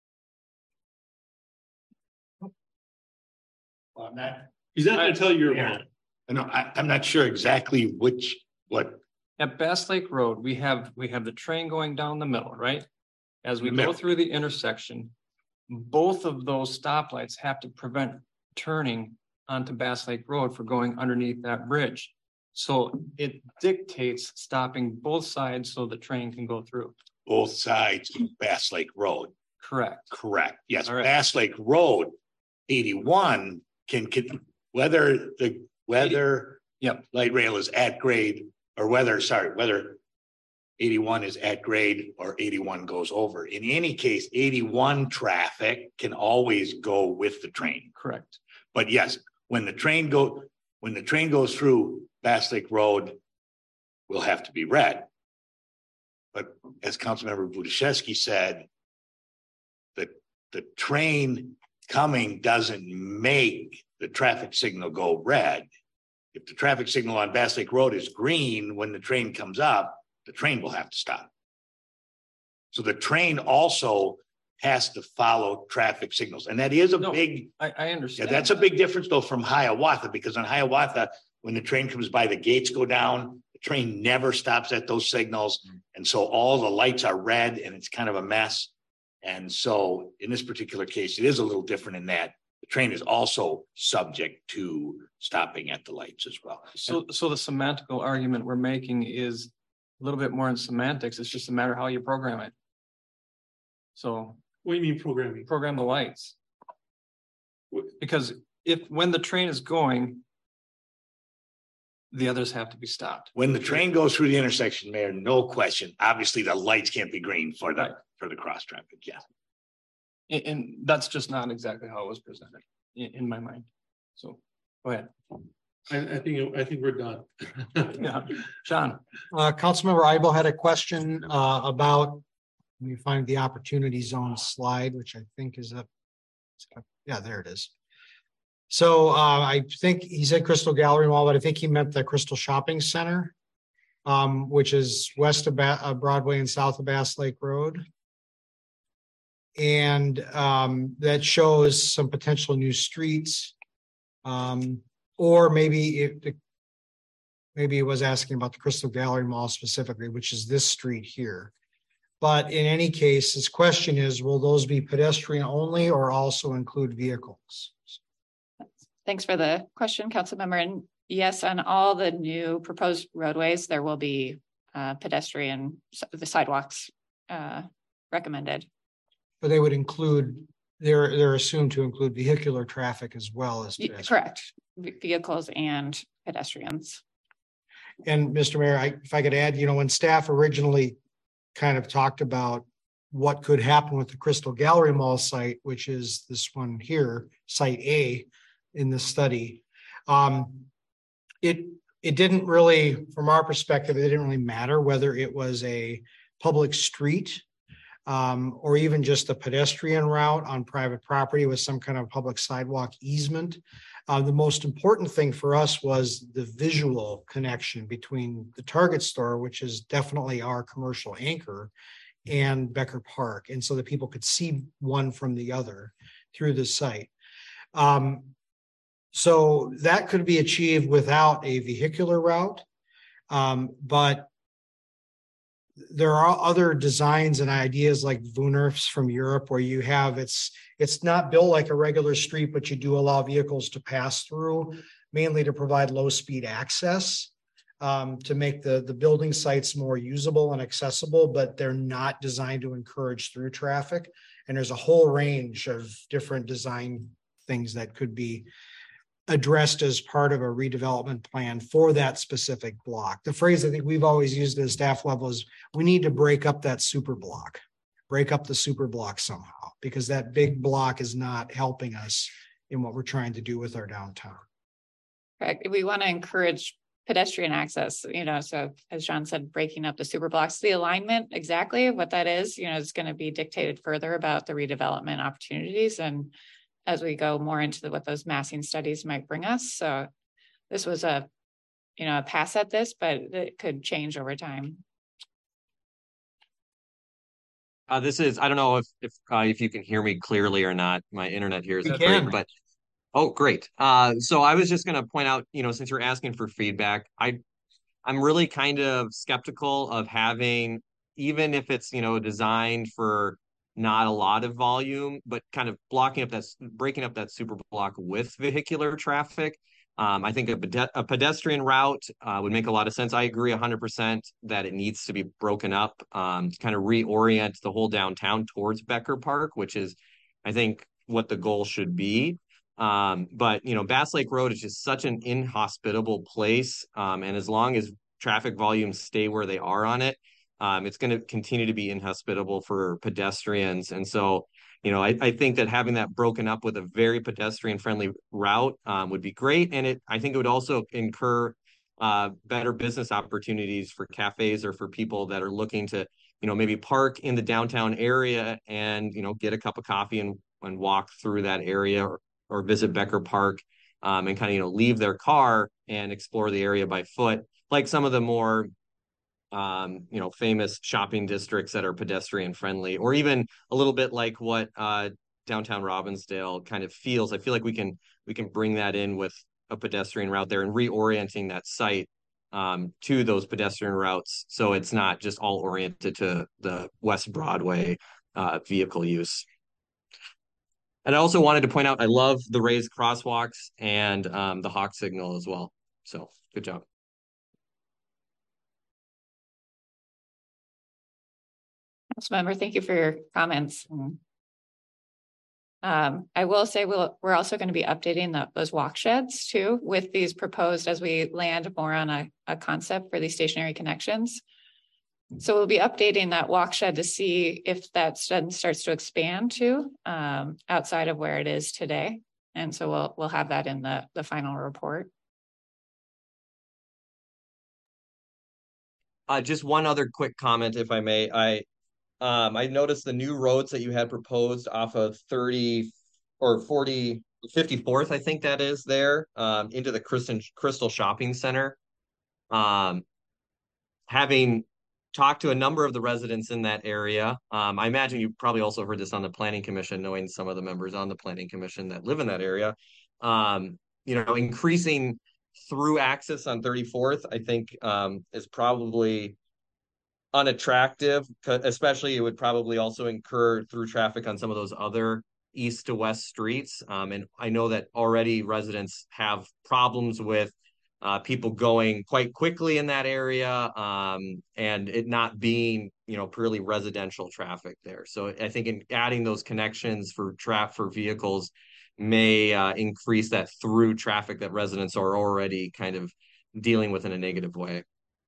I'm not, He's not gonna tell you you're Yeah. wrong. no, I, I'm not sure exactly which, what, At Bass Lake Road, we have, we have the train going down the middle, right? As we The go middle. through the intersection, both of those stoplights have to prevent turning onto Bass Lake Road for going underneath that bridge. So it dictates stopping both sides so the train can go through. both sides of Bass Lake Road. Correct. Correct. Yes, All right. Bass Lake Road, eighty-one can, can, whether the, whether Yep. light rail is at grade or whether, sorry, whether eighty-one is at grade or eighty-one goes over. In any case, eighty-one traffic can always go with the train. Correct. But yes, when the train go, when the train goes through Bass Lake Road, will have to be red. But as Councilmember Budaszewski said, the, the train coming doesn't make the traffic signal go red. If the traffic signal on Bass Lake Road is green, when the train comes up, the train will have to stop. So the train also has to follow traffic signals. And that is a No, big, I, I yeah, understand. that's a big difference though from Hiawatha, because on Hiawatha, when the train comes by, the gates go down, the train never stops at those signals. And so all the lights are red and it's kind of a mess. And so in this particular case, it is a little different in that the train is also subject to stopping at the lights as well. So, so the semantical argument we're making is a little bit more in semantics. It's just a matter of how you program it. So What do you mean programming? program the lights. Because if, when the train is going, the others have to be stopped. When the train goes through the intersection, Mayor, no question, obviously the lights can't be green for the, Right. for the cross traffic, yeah. And, and that's just not exactly how it was presented in, in my mind. So, go ahead. I, I think, I think we're done. Yeah, Sean. Uh, Councilmember Eibel had a question, uh, about, let me find the opportunity zone slide, which I think is up. Yeah, there it is. So, uh, I think he said Crystal Gallery Mall, but I think he meant the Crystal Shopping Center, um, which is west of Ba- uh, Broadway and south of Bass Lake Road. And, um, that shows some potential new streets. Um, or maybe it, the maybe he was asking about the Crystal Gallery Mall specifically, which is this street here. But in any case, his question is, will those be pedestrian only or also include vehicles? Thanks for the question, Councilmember. And yes, on all the new proposed roadways, there will be uh, pedestrian, the sidewalks uh, recommended. But they would include, they're, they're assumed to include vehicular traffic as well as. Y- pedestrian. Correct, V- vehicles and pedestrians. And Mister Mayor, I, if I could add, you know, when staff originally kind of talked about what could happen with the Crystal Gallery Mall site, which is this one here, site A in the study. Um, it, it didn't really, from our perspective, it didn't really matter whether it was a public street um, or even just a pedestrian route on private property with some kind of public sidewalk easement. Uh, the most important thing for us was the visual connection between the Target store, which is definitely our commercial anchor, and Becker Park. And so that people could see one from the other through the site. Um, so that could be achieved without a vehicular route. Um, but there are other designs and ideas like Wunnerf's from Europe where you have, it's, it's not built like a regular street, but you do allow vehicles to pass through, mainly to provide low speed access, um, to make the, the building sites more usable and accessible, but they're not designed to encourage through traffic. And there's a whole range of different design things that could be addressed as part of a redevelopment plan for that specific block. The phrase I think we've always used at staff level is we need to break up that super block, break up the super block somehow, because that big block is not helping us in what we're trying to do with our downtown. Correct. We want to encourage pedestrian access, you know, so as John said, breaking up the super blocks, the alignment, exactly what that is, you know, is going to be dictated further about the redevelopment opportunities. And as we go more into the, what those massing studies might bring us. So this was a, you know, a pass at this, but it could change over time. Uh, this is, I don't know if, if, uh, if you can hear me clearly or not. My internet here is We great, can. but, oh, great. Uh, so I was just going to point out, you know, since you're asking for feedback, I, I'm really kind of skeptical of having, even if it's, you know, designed for not a lot of volume, but kind of blocking up that, breaking up that super block with vehicular traffic. Um, I think a, ped- a pedestrian route uh, would make a lot of sense. I agree one hundred percent that it needs to be broken up um, to kind of reorient the whole downtown towards Becker Park, which is, I think, what the goal should be. Um, but, you know, Bass Lake Road is just such an inhospitable place. Um, and as long as traffic volumes stay where they are on it, Um, it's going to continue to be inhospitable for pedestrians. And so, you know, I, I think that having that broken up with a very pedestrian friendly route um, would be great. And it, I think it would also incur uh, better business opportunities for cafes or for people that are looking to, you know, maybe park in the downtown area and, you know, get a cup of coffee and, and walk through that area or, or visit Becker Park um, and kind of, you know, leave their car and explore the area by foot, like some of the more, um, you know, famous shopping districts that are pedestrian friendly, or even a little bit like what uh, downtown Robbinsdale kind of feels. I feel like we can we can bring that in with a pedestrian route there and reorienting that site um, to those pedestrian routes, so it's not just all oriented to the West Broadway uh, vehicle use. And I also wanted to point out, I love the raised crosswalks and um, the hawk signal as well. So good job. Councilmember, thank you for your comments. Um, I will say we'll, we're also going to be updating the, those walk sheds too with these proposed as we land more on a, a concept for these stationary connections. So we'll be updating that walk shed to see if that shed starts to expand too um, outside of where it is today. And so we'll we'll have that in the, the final report. Uh, just one other quick comment, if I may. I Um, I noticed the new roads that you had proposed off of thirty or forty, fifty-fourth, I think that is there, um, into the Crystal, Crystal Shopping Center. Um, having talked to a number of the residents in that area, um, I imagine you probably also heard this on the Planning Commission, knowing some of the members on the Planning Commission that live in that area. Um, you know, increasing through access on thirty-fourth, I think, um, is probably unattractive, especially it would probably also incur through traffic on some of those other east to west streets. Um, and I know that already residents have problems with uh, people going quite quickly in that area um, and it not being, you know, purely residential traffic there. So I think in adding those connections for traffic for vehicles may uh, increase that through traffic that residents are already kind of dealing with in a negative way.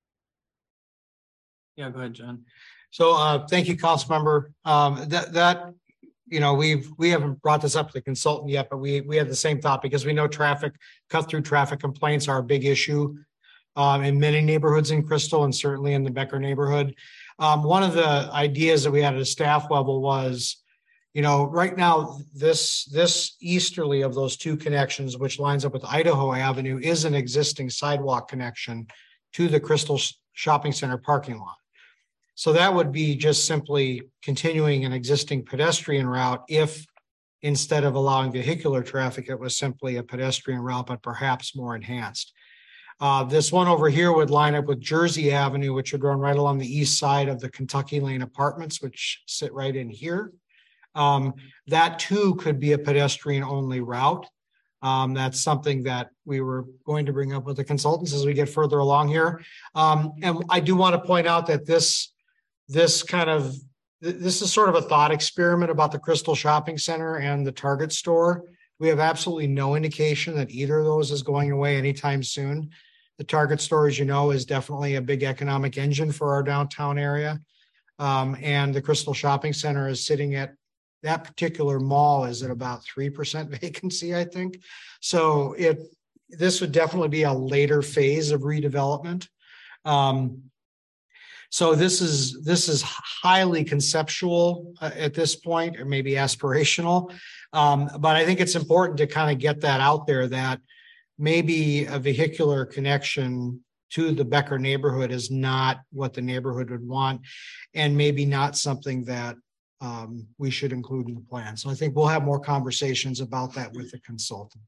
Yeah, go ahead, John. So uh, thank you, council member. Um, that, that, you know, we've, we haven't brought this up to the consultant yet, but we, we had the same thought because we know traffic, cut through traffic complaints are a big issue um, in many neighborhoods in Crystal and certainly in the Becker neighborhood. Um, one of the ideas that we had at a staff level was, you know, right now, this, this easterly of those two connections, which lines up with Idaho Avenue, is an existing sidewalk connection to the Crystal Shopping Center parking lot. So that would be just simply continuing an existing pedestrian route if instead of allowing vehicular traffic, it was simply a pedestrian route, but perhaps more enhanced. Uh, this one over here would line up with Jersey Avenue, which would run right along the east side of the Kentucky Lane Apartments, which sit right in here. Um, that too could be a pedestrian only route. Um, that's something that we were going to bring up with the consultants as we get further along here. Um, and I do want to point out that this This kind of, this is sort of a thought experiment about the Crystal Shopping Center and the Target store. We have absolutely no indication that either of those is going away anytime soon. The Target store, as you know, is definitely a big economic engine for our downtown area. Um, and the Crystal Shopping Center is sitting at, that particular mall is at about three percent vacancy, I think. So it, this would definitely be a later phase of redevelopment. Um, So this is this is highly conceptual uh, at this point, or maybe aspirational. Um, but I think it's important to kind of get that out there that maybe a vehicular connection to the Becker neighborhood is not what the neighborhood would want, and maybe not something that um, we should include in the plan. So I think we'll have more conversations about that with the consultant.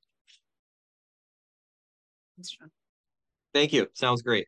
Thank you. Sounds great.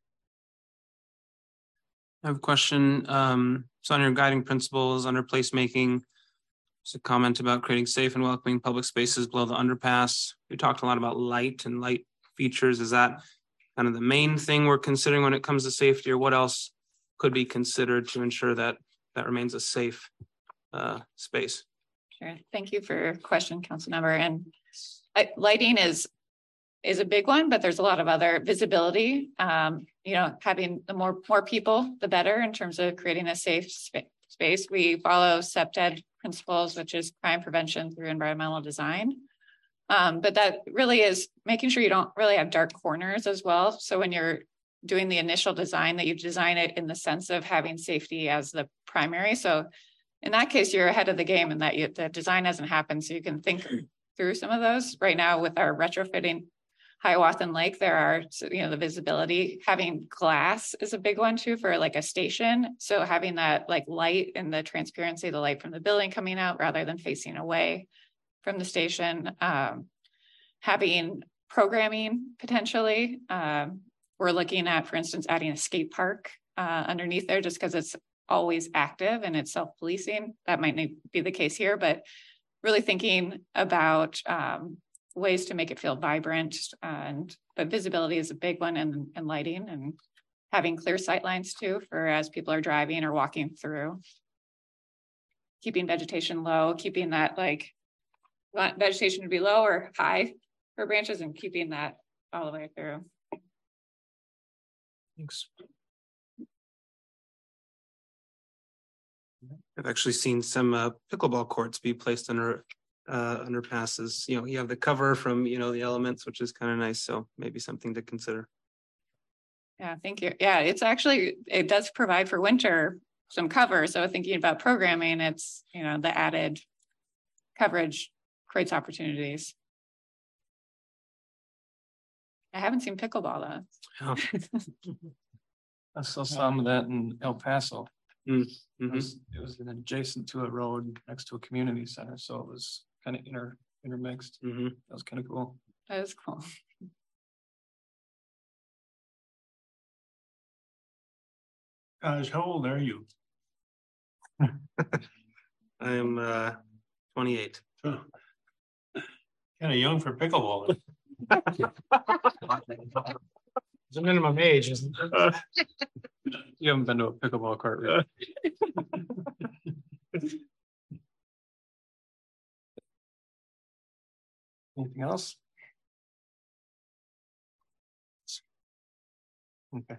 I have a question. Um, it's on your guiding principles under placemaking. There's a comment about creating safe and welcoming public spaces below the underpass. We talked a lot about light and light features. Is that kind of the main thing we're considering when it comes to safety, or what else could be considered to ensure that that remains a safe uh, space? Sure. Thank you for your question, Councilmember. And I, lighting is is a big one, but there's a lot of other visibility. Um, you know, having the more more people, the better in terms of creating a safe sp space. We follow C E P T E D principles, which is crime prevention through environmental design. Um, but that really is making sure you don't really have dark corners as well. So when you're doing the initial design, that you design it in the sense of having safety as the primary. So in that case, you're ahead of the game in that you, the design hasn't happened. So you can think through some of those. Right now with our retrofitting Hiawatha Lake, there are, you know, the visibility, having glass is a big one too for like a station. So having that like light and the transparency of the light from the building coming out rather than facing away from the station. Um, having programming potentially. Um, we're looking at, for instance, adding a skate park uh, underneath there just because it's always active and it's self-policing. That might not be the case here, but really thinking about um, ways to make it feel vibrant. And but visibility is a big one, and, and lighting, and having clear sight lines too for as people are driving or walking through. Keeping vegetation low, keeping that like want vegetation to be low or high for branches, and keeping that all the way through. Thanks. I've actually seen some uh, pickleball courts be placed under uh, underpasses. You know, you have the cover from, you know, the elements, which is kind of nice. So maybe something to consider. Yeah, thank you. Yeah, it's actually, it does provide for winter some cover. So thinking about programming, it's, you know, the added coverage creates opportunities. I haven't seen pickleball though. Oh. I saw some of that in El Paso. Mm-hmm. It was, it was adjacent to a road next to a community center, so it was kind of inter intermixed. Mm-hmm. That was kind of cool. That is cool. Guys, how old are you? I am uh, twenty-eight. Kind of young for pickleball. It's a minimum age, isn't it? You haven't been to a pickleball court, really. Anything else? Okay.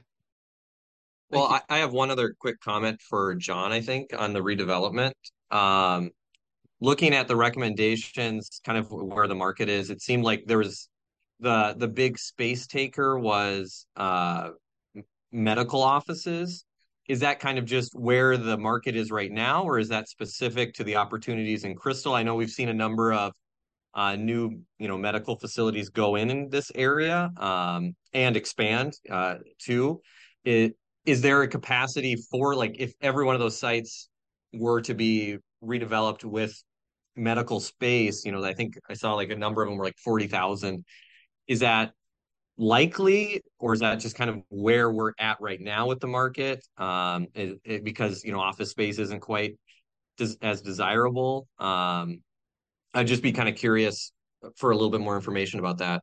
Well, I, I have one other quick comment for John, I think, on the redevelopment. Um, looking at the recommendations, kind of where the market is, it seemed like there was the the big space taker was uh, medical offices. Is that kind of just where the market is right now, or is that specific to the opportunities in Crystal? I know we've seen a number of uh, new, you know, medical facilities go in in this area um, and expand uh, too. It, is there a capacity for, like, if every one of those sites were to be redeveloped with medical space? You know, I think I saw like a number of them were like forty thousand. Is that likely, or is that just kind of where we're at right now with the market? Um, it, it, because, you know, office space isn't quite des- as desirable. Um, I'd just be kind of curious for a little bit more information about that.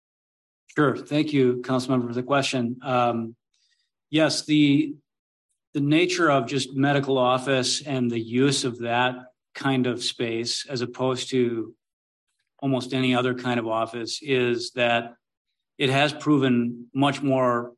Sure. Thank you, Councilmember, for the question. Um, yes, the the nature of just medical office and the use of that kind of space, as opposed to almost any other kind of office, is that it has proven much more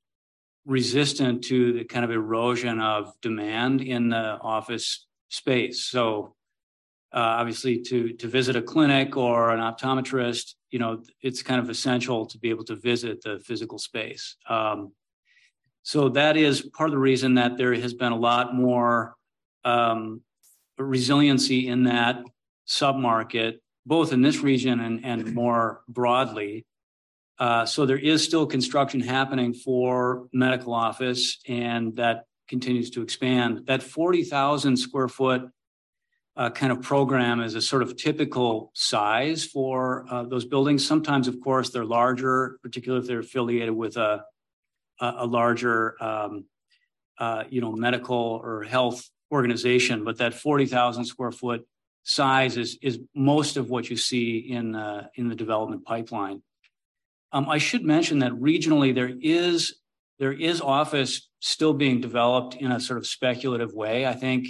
resistant to the kind of erosion of demand in the office space. So uh, obviously to, to visit a clinic or an optometrist, you know, it's kind of essential to be able to visit the physical space. Um, so that is part of the reason that there has been a lot more um, resiliency in that submarket, both in this region and, and more broadly. Uh, so there is still construction happening for medical office, and that continues to expand. That forty thousand square foot uh, kind of program is a sort of typical size for uh, those buildings. Sometimes, of course, they're larger, particularly if they're affiliated with a, a, a larger, um, uh, you know, medical or health organization. But that forty thousand square foot size is is most of what you see in uh, in the development pipeline. Um, I should mention that regionally there is there is office still being developed in a sort of speculative way. I think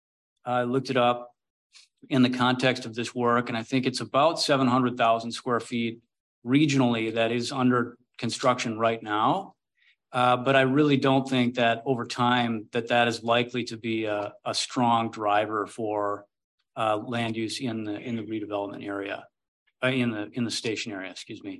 I looked it up in the context of this work, and I think it's about seven hundred thousand square feet regionally that is under construction right now. Uh, but I really don't think that over time that that is likely to be a, a strong driver for uh, land use in the in the redevelopment area. uh, in the in the station area, excuse me.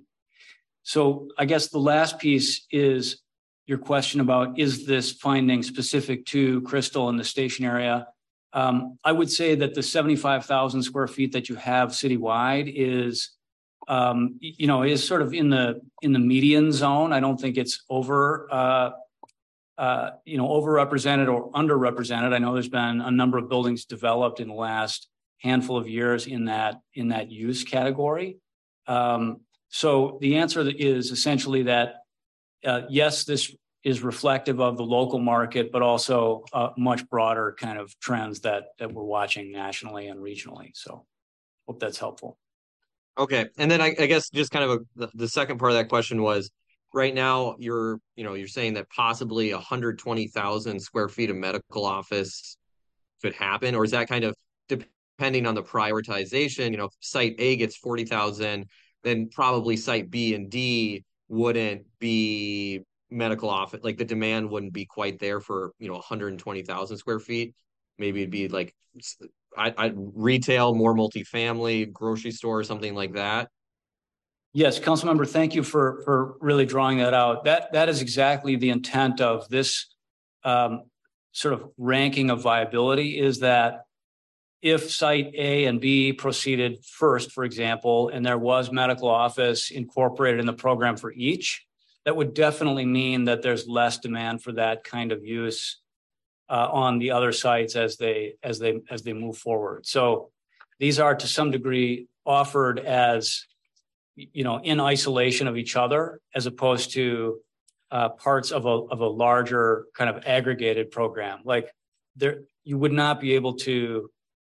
So I guess the last piece is your question about, is this finding specific to Crystal in the station area? Um, I would say that the seventy-five thousand square feet that you have citywide is, um, you know, is sort of in the in the median zone. I don't think it's over, uh, uh, you know, overrepresented or underrepresented. I know there's been a number of buildings developed in the last handful of years in that in that use category. Um, so the answer is essentially that uh, yes, this is reflective of the local market, but also uh, much broader kind of trends that that we're watching nationally and regionally. So hope that's helpful. Okay. And then I, I guess just kind of a, the, the second part of that question was, right now you're, you know, you're saying that possibly one hundred twenty thousand square feet of medical office could happen, or is that kind of depending on the prioritization? You know, if site A gets forty thousand, then probably site B and D wouldn't be medical office, like the demand wouldn't be quite there for, you know, one hundred twenty thousand square feet. Maybe it'd be like I, I retail, more multifamily, grocery store, something like that. Yes, Councilmember, thank you for for really drawing that out. That that is exactly the intent of this um, sort of ranking of viability, is that if site A and B proceeded first, for example, and there was medical office incorporated in the program for each, that would definitely mean that there's less demand for that kind of use uh, on the other sites as they as they as they move forward. So these are to some degree offered as, you know, in isolation of each other, as opposed to uh, parts of a of a larger kind of aggregated program. Like there, you would not be able to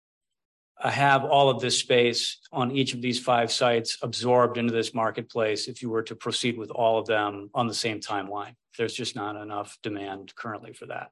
uh, have all of this space on each of these five sites absorbed into this marketplace if you were to proceed with all of them on the same timeline. There's just not enough demand currently for that.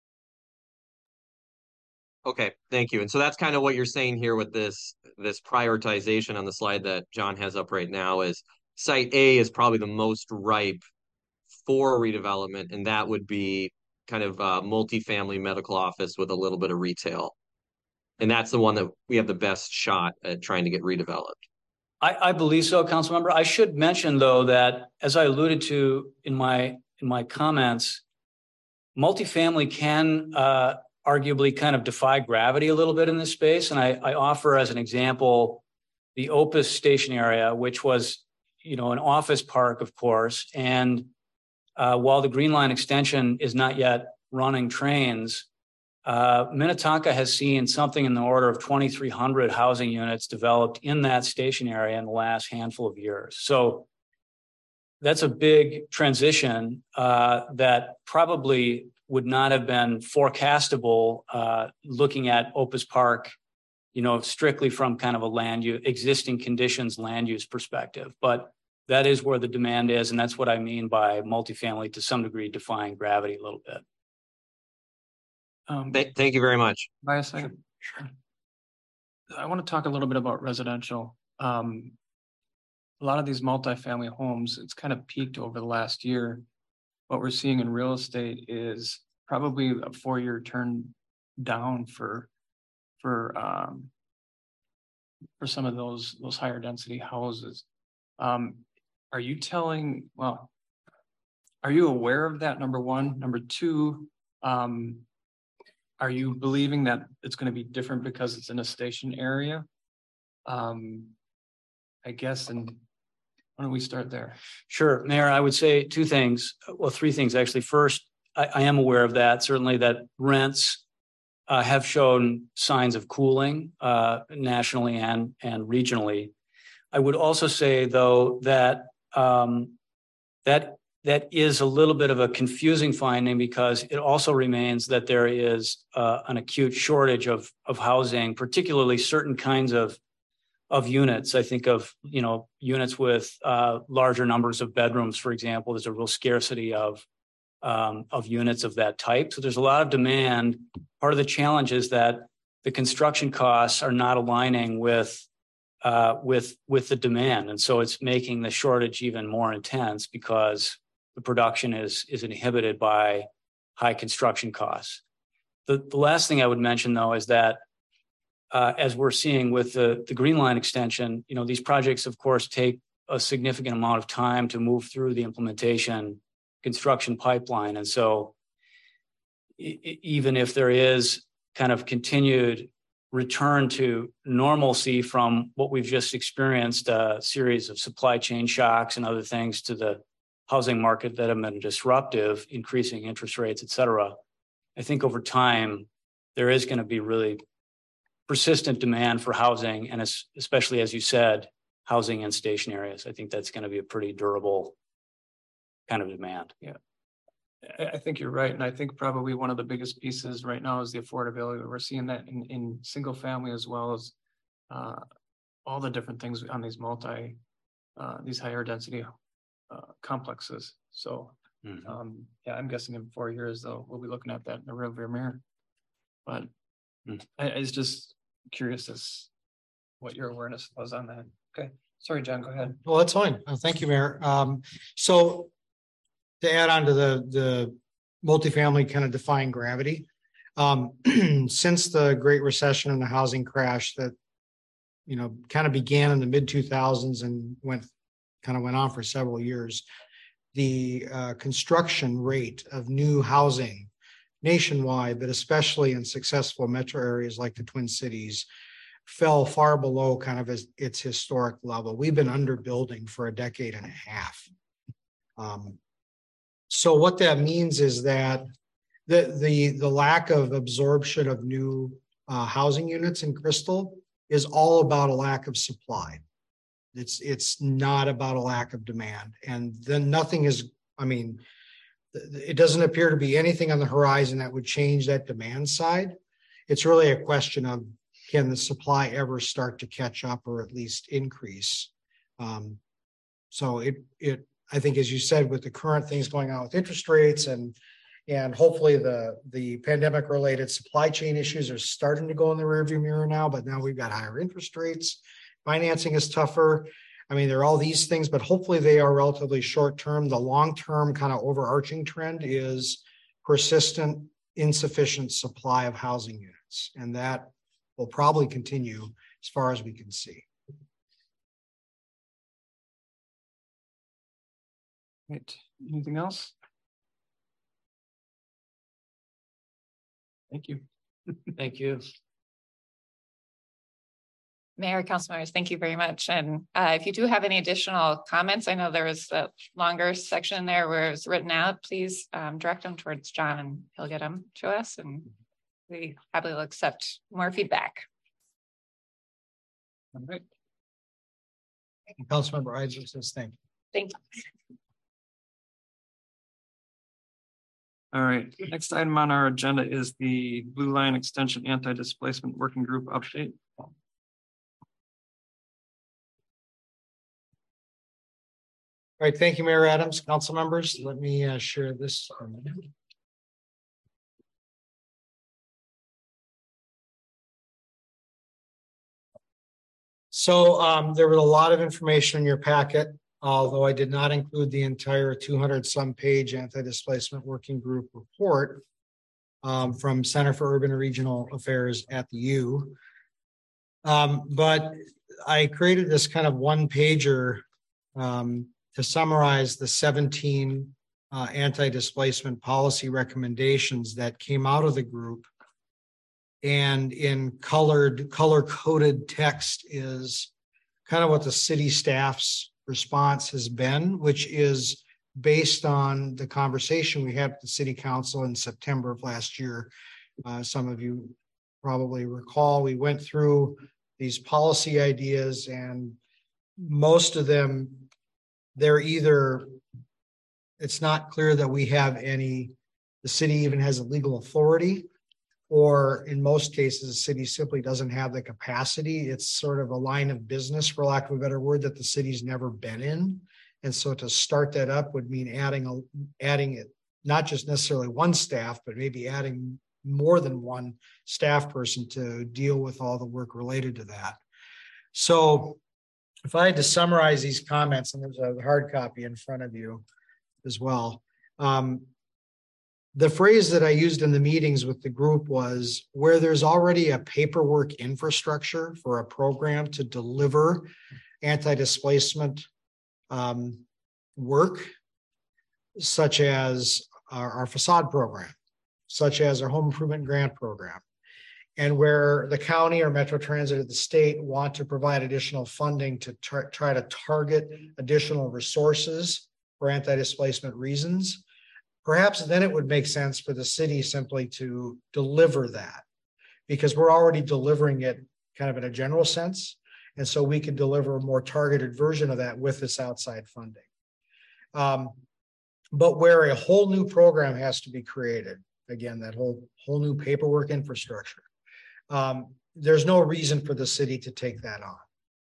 Okay, thank you. And so that's kind of what you're saying here with this this prioritization on the slide that John has up right now, is site A is probably the most ripe for redevelopment, and that would be kind of a multifamily medical office with a little bit of retail. And that's the one that we have the best shot at trying to get redeveloped. I, I believe so, Councilmember. I should mention, though, that as I alluded to in my in my comments, multifamily can uh, arguably kind of defy gravity a little bit in this space. And I, I offer as an example the Opus station area, which was, you know, an office park, of course. And uh, while the Green Line extension is not yet running trains, uh, Minnetonka has seen something in the order of twenty-three hundred housing units developed in that station area in the last handful of years. So that's a big transition uh, that probably would not have been forecastable uh, looking at Opus Park, you know, strictly from kind of a land use, existing conditions land use perspective. But that is where the demand is, and that's what I mean by multifamily to some degree defying gravity a little bit. Um, Th- thank you very much. By a second. Sure. I want to talk a little bit about residential. Um, a lot of these multifamily homes, it's kind of peaked over the last year. What we're seeing in real estate is probably a four-year turn down for for um, for some of those those higher density houses. Um, are you telling? Well, are you aware of that? Number one. Number two. Um, Are you believing that it's going to be different because it's in a station area? Um, I guess, and why don't we start there? Sure, Mayor, I would say two things. Well, three things actually. First, I, I am aware of that. Certainly that rents uh, have shown signs of cooling uh, nationally and, and regionally. I would also say, though, that um, that that is a little bit of a confusing finding, because it also remains that there is uh, an acute shortage of of housing, particularly certain kinds of of units. I think of, you know, units with uh, larger numbers of bedrooms, for example. There's a real scarcity of um, of units of that type. So there's a lot of demand. Part of the challenge is that the construction costs are not aligning with uh, with with the demand, and so it's making the shortage even more intense because the production is is inhibited by high construction costs. The, the last thing I would mention, though, is that uh, as we're seeing with the, the Green Line extension, you know, these projects, of course, take a significant amount of time to move through the implementation construction pipeline. And so e- even if there is kind of continued return to normalcy from what we've just experienced, a series of supply chain shocks and other things to the housing market that have been disruptive, increasing interest rates, et cetera, I think over time, there is going to be really persistent demand for housing, and especially, as you said, housing in station areas. I think that's going to be a pretty durable kind of demand. Yeah, I, I think you're right. And I think probably one of the biggest pieces right now is the affordability. We're seeing that in, in single family as well as uh, all the different things on these multi, uh, these higher density uh, complexes. So mm-hmm. um, yeah, I'm guessing in four years though, we'll be looking at that in the rearview mirror. But mm-hmm. I, I was just curious as what your awareness was on that. Okay. Sorry, John, go ahead. Well, that's fine. Uh, thank you, Mayor. Um, so to add on to the, the multifamily kind of defying gravity, um, since the Great Recession and the housing crash that, you know, kind of began in the mid two thousands and went kind of went on for several years, the uh, construction rate of new housing nationwide, but especially in successful metro areas like the Twin Cities, fell far below kind of as its historic level. We've been under building for a decade and a half. Um, so what that means is that the the the lack of absorption of new uh, housing units in Crystal is all about a lack of supply. It's it's not about a lack of demand, and then nothing is. I mean, it doesn't appear to be anything on the horizon that would change that demand side. It's really a question of, can the supply ever start to catch up or at least increase? Um, so it, it, I think, as you said, with the current things going on with interest rates and, and hopefully the, the pandemic related supply chain issues are starting to go in the rearview mirror now, but now we've got higher interest rates. Financing is tougher. I mean, there are all these things, but hopefully they are relatively short term. The long term kind of overarching trend is persistent, insufficient supply of housing units. And that will probably continue as far as we can see. Right. Anything else? Thank you. Thank you. Mayor, council members, thank you very much. And uh, if you do have any additional comments, I know there was a longer section there where it was written out, please um, direct them towards John and he'll get them to us, and we happily will accept more feedback. All right. Councilmember Isaac says thank you. Thank you. All right. Next item on our agenda is the Blue Line Extension Anti-Displacement Working Group update. All right, thank you, Mayor Adams. Council members, let me uh, share this. So um, there was a lot of information in your packet, although I did not include the entire two hundred some page anti-displacement working group report um, from Center for Urban and Regional Affairs at the U. Um, but I created this kind of one pager um, to summarize the seventeen uh, anti-displacement policy recommendations that came out of the group. And in colored, color-coded text is kind of what the city staff's response has been, which is based on the conversation we had with the city council in September of last year. Uh, some of you probably recall we went through these policy ideas, and most of them, they're either, it's not clear that we have any, the city even has a legal authority, or in most cases, the city simply doesn't have the capacity. It's sort of a line of business, for lack of a better word, that the city's never been in. And so to start that up would mean adding, a, adding it, not just necessarily one staff, but maybe adding more than one staff person to deal with all the work related to that. So if I had to summarize these comments, and there's a hard copy in front of you as well. Um, the phrase that I used in the meetings with the group was where there's already a paperwork infrastructure for a program to deliver anti-displacement um, work, such as our, our facade program, such as our home improvement grant program, and where the county or Metro Transit or the state want to provide additional funding to try, try to target additional resources for anti-displacement reasons, perhaps then it would make sense for the city simply to deliver that, because we're already delivering it kind of in a general sense. And so we could deliver a more targeted version of that with this outside funding. Um, but where a whole new program has to be created, again, that whole, whole new paperwork infrastructure, um, there's no reason for the city to take that on.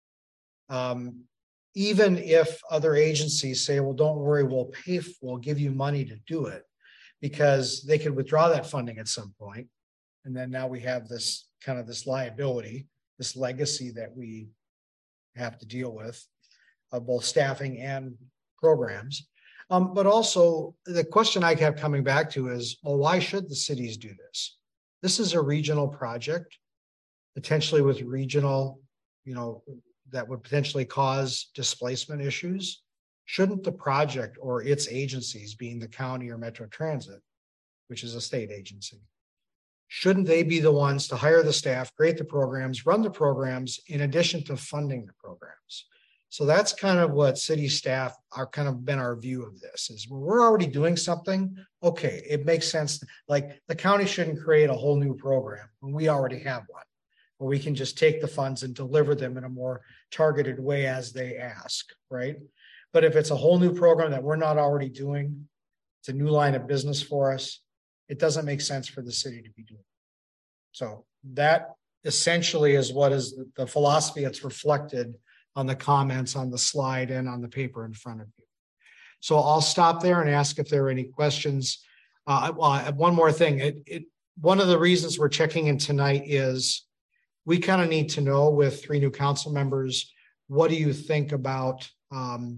Um, even if other agencies say, well, don't worry, we'll pay, we'll give you money to do it, because they could withdraw that funding at some point. And then now we have this kind of this liability, this legacy that we have to deal with of both staffing and programs. Um, but also the question I kept coming back to is, well, why should the cities do this? This is a regional project, potentially with regional, you know, that would potentially cause displacement issues. Shouldn't the project or its agencies, being the county or Metro Transit, which is a state agency, shouldn't they be the ones to hire the staff, create the programs, run the programs, in addition to funding the programs? So that's kind of what city staff are kind of been our view of this is, when we're already doing something, okay, it makes sense. Like the county shouldn't create a whole new program when we already have one, where we can just take the funds and deliver them in a more targeted way as they ask, right? But if it's a whole new program that we're not already doing, it's a new line of business for us, it doesn't make sense for the city to be doing. So that essentially is what is the, the philosophy that's reflected on the comments on the slide and on the paper in front of you. So I'll stop there and ask if there are any questions. Uh, well, I have one more thing. It, it, one of the reasons we're checking in tonight is we kind of need to know, with three new council members, what do you think about um,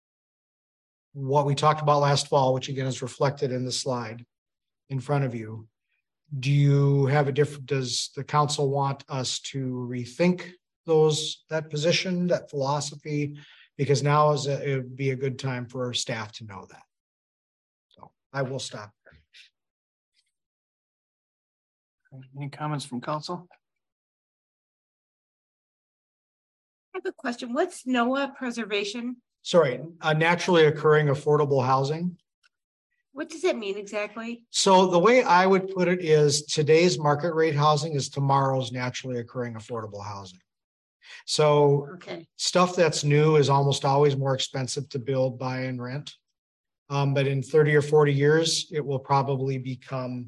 what we talked about last fall, which again is reflected in the slide in front of you. Do you have a different, does the council want us to rethink those, that position, that philosophy? Because now is a, it would be a good time for our staff to know that. So I will stop there. Any comments from council? I have a question. What's NOAA preservation? Sorry, uh, naturally occurring affordable housing. What does that mean exactly? So the way I would put it is, today's market rate housing is tomorrow's naturally occurring affordable housing. So okay, stuff that's new is almost always more expensive to build, buy, and rent. Um, but in thirty or forty years, it will probably become,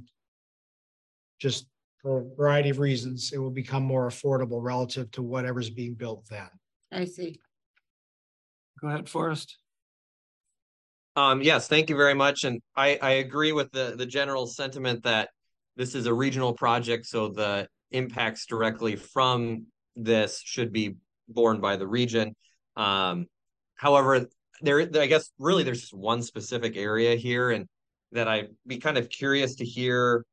just for a variety of reasons, it will become more affordable relative to whatever's being built then. I see. Go ahead, Forrest. Um, yes, thank you very much. And I, I agree with the, the general sentiment that this is a regional project, so the impacts directly from this should be borne by the region. Um, however, there, I guess really there's just one specific area here, and that I'd be kind of curious to hear.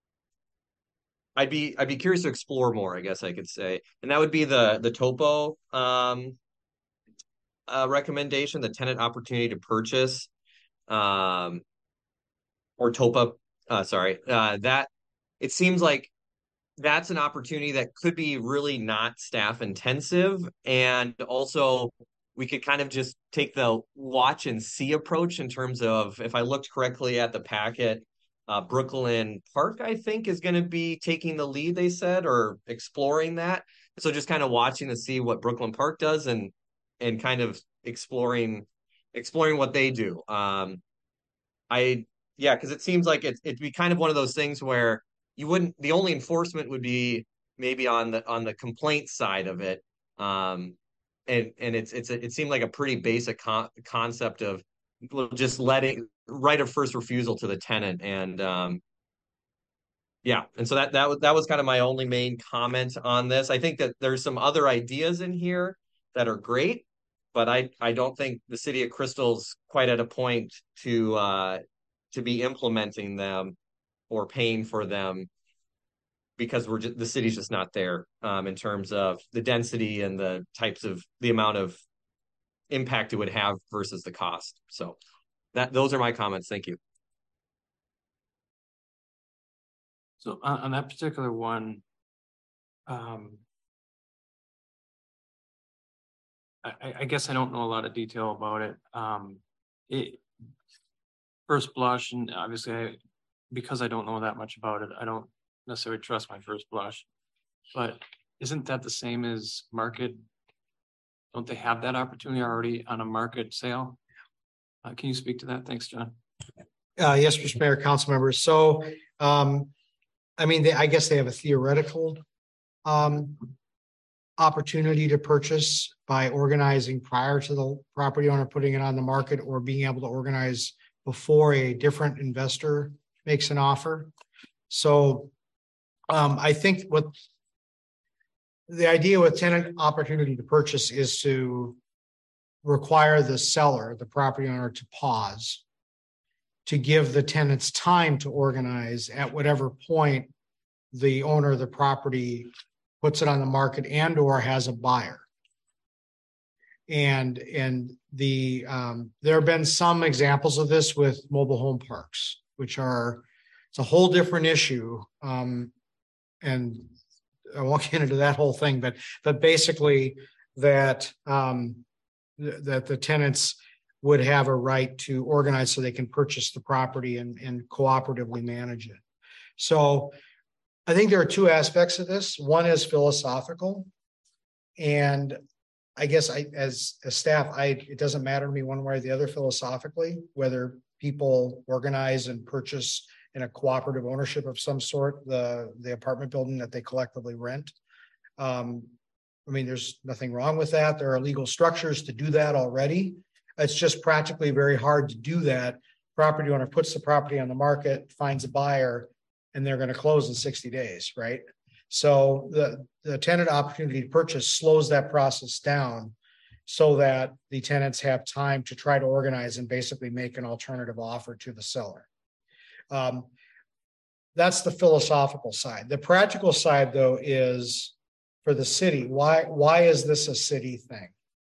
I'd be I'd be curious to explore more, I guess I could say, and that would be the the topo um, uh, recommendation, the tenant opportunity to purchase, um, or TOPA. Uh, sorry, uh, that it seems like that's an opportunity that could be really not staff intensive, and also we could kind of just take the watch and see approach in terms of, if I looked correctly at the packet, uh, Brooklyn Park, I think, is going to be taking the lead, they said, or exploring that. So just kind of watching to see what Brooklyn Park does, and and kind of exploring exploring what they do. Um, I yeah, because it seems like it, it'd be kind of one of those things where you wouldn't, the only enforcement would be maybe on the on the complaint side of it. Um, and and it's it's a, it seemed like a pretty basic con- concept of just letting right of first refusal to the tenant. And um, yeah, and so that that was that was kind of my only main comment on this. I think that there's some other ideas in here that are great, but I I don't think the city of Crystal's quite at a point to uh, to be implementing them or paying for them because we're just, the city's just not there um, in terms of the density and the types of the amount of impact it would have versus the cost. So that those are my comments. Thank you. So on, on that particular one, um, I, I guess I don't know a lot of detail about it. Um, it first blush, and obviously I, because I don't know that much about it, I don't necessarily trust my first blush, but isn't that the same as market? Don't they have that opportunity already on a market sale? Uh, can you speak to that? Thanks, John. Uh, yes, Mister Mayor, council members. So, um, I mean, they, I guess they have a theoretical, um, opportunity to purchase by organizing prior to the property owner putting it on the market, or being able to organize before a different investor makes an offer. So, um, I think what the idea with tenant opportunity to purchase is to require the seller, the property owner, to pause, to give the tenants time to organize at whatever point the owner of the property puts it on the market and or has a buyer. And, and the, um, there have been some examples of this with mobile home parks, which are, it's a whole different issue. Um, and I won't get into that whole thing, but, but basically that, um, th- that the tenants would have a right to organize so they can purchase the property and, and cooperatively manage it. So I think there are two aspects of this. One is philosophical. And I guess I, as a staff, I, it doesn't matter to me one way or the other philosophically, whether people organize and purchase in a cooperative ownership of some sort, the, the apartment building that they collectively rent. Um, I mean, there's nothing wrong with that. There are legal structures to do that already. It's just practically very hard to do that. Property owner puts the property on the market, finds a buyer, and they're going to close in sixty days, right? So the, the tenant opportunity to purchase slows that process down so that the tenants have time to try to organize and basically make an alternative offer to the seller. Um, that's the philosophical side. The practical side, though, is for the city. Why, why is this a city thing?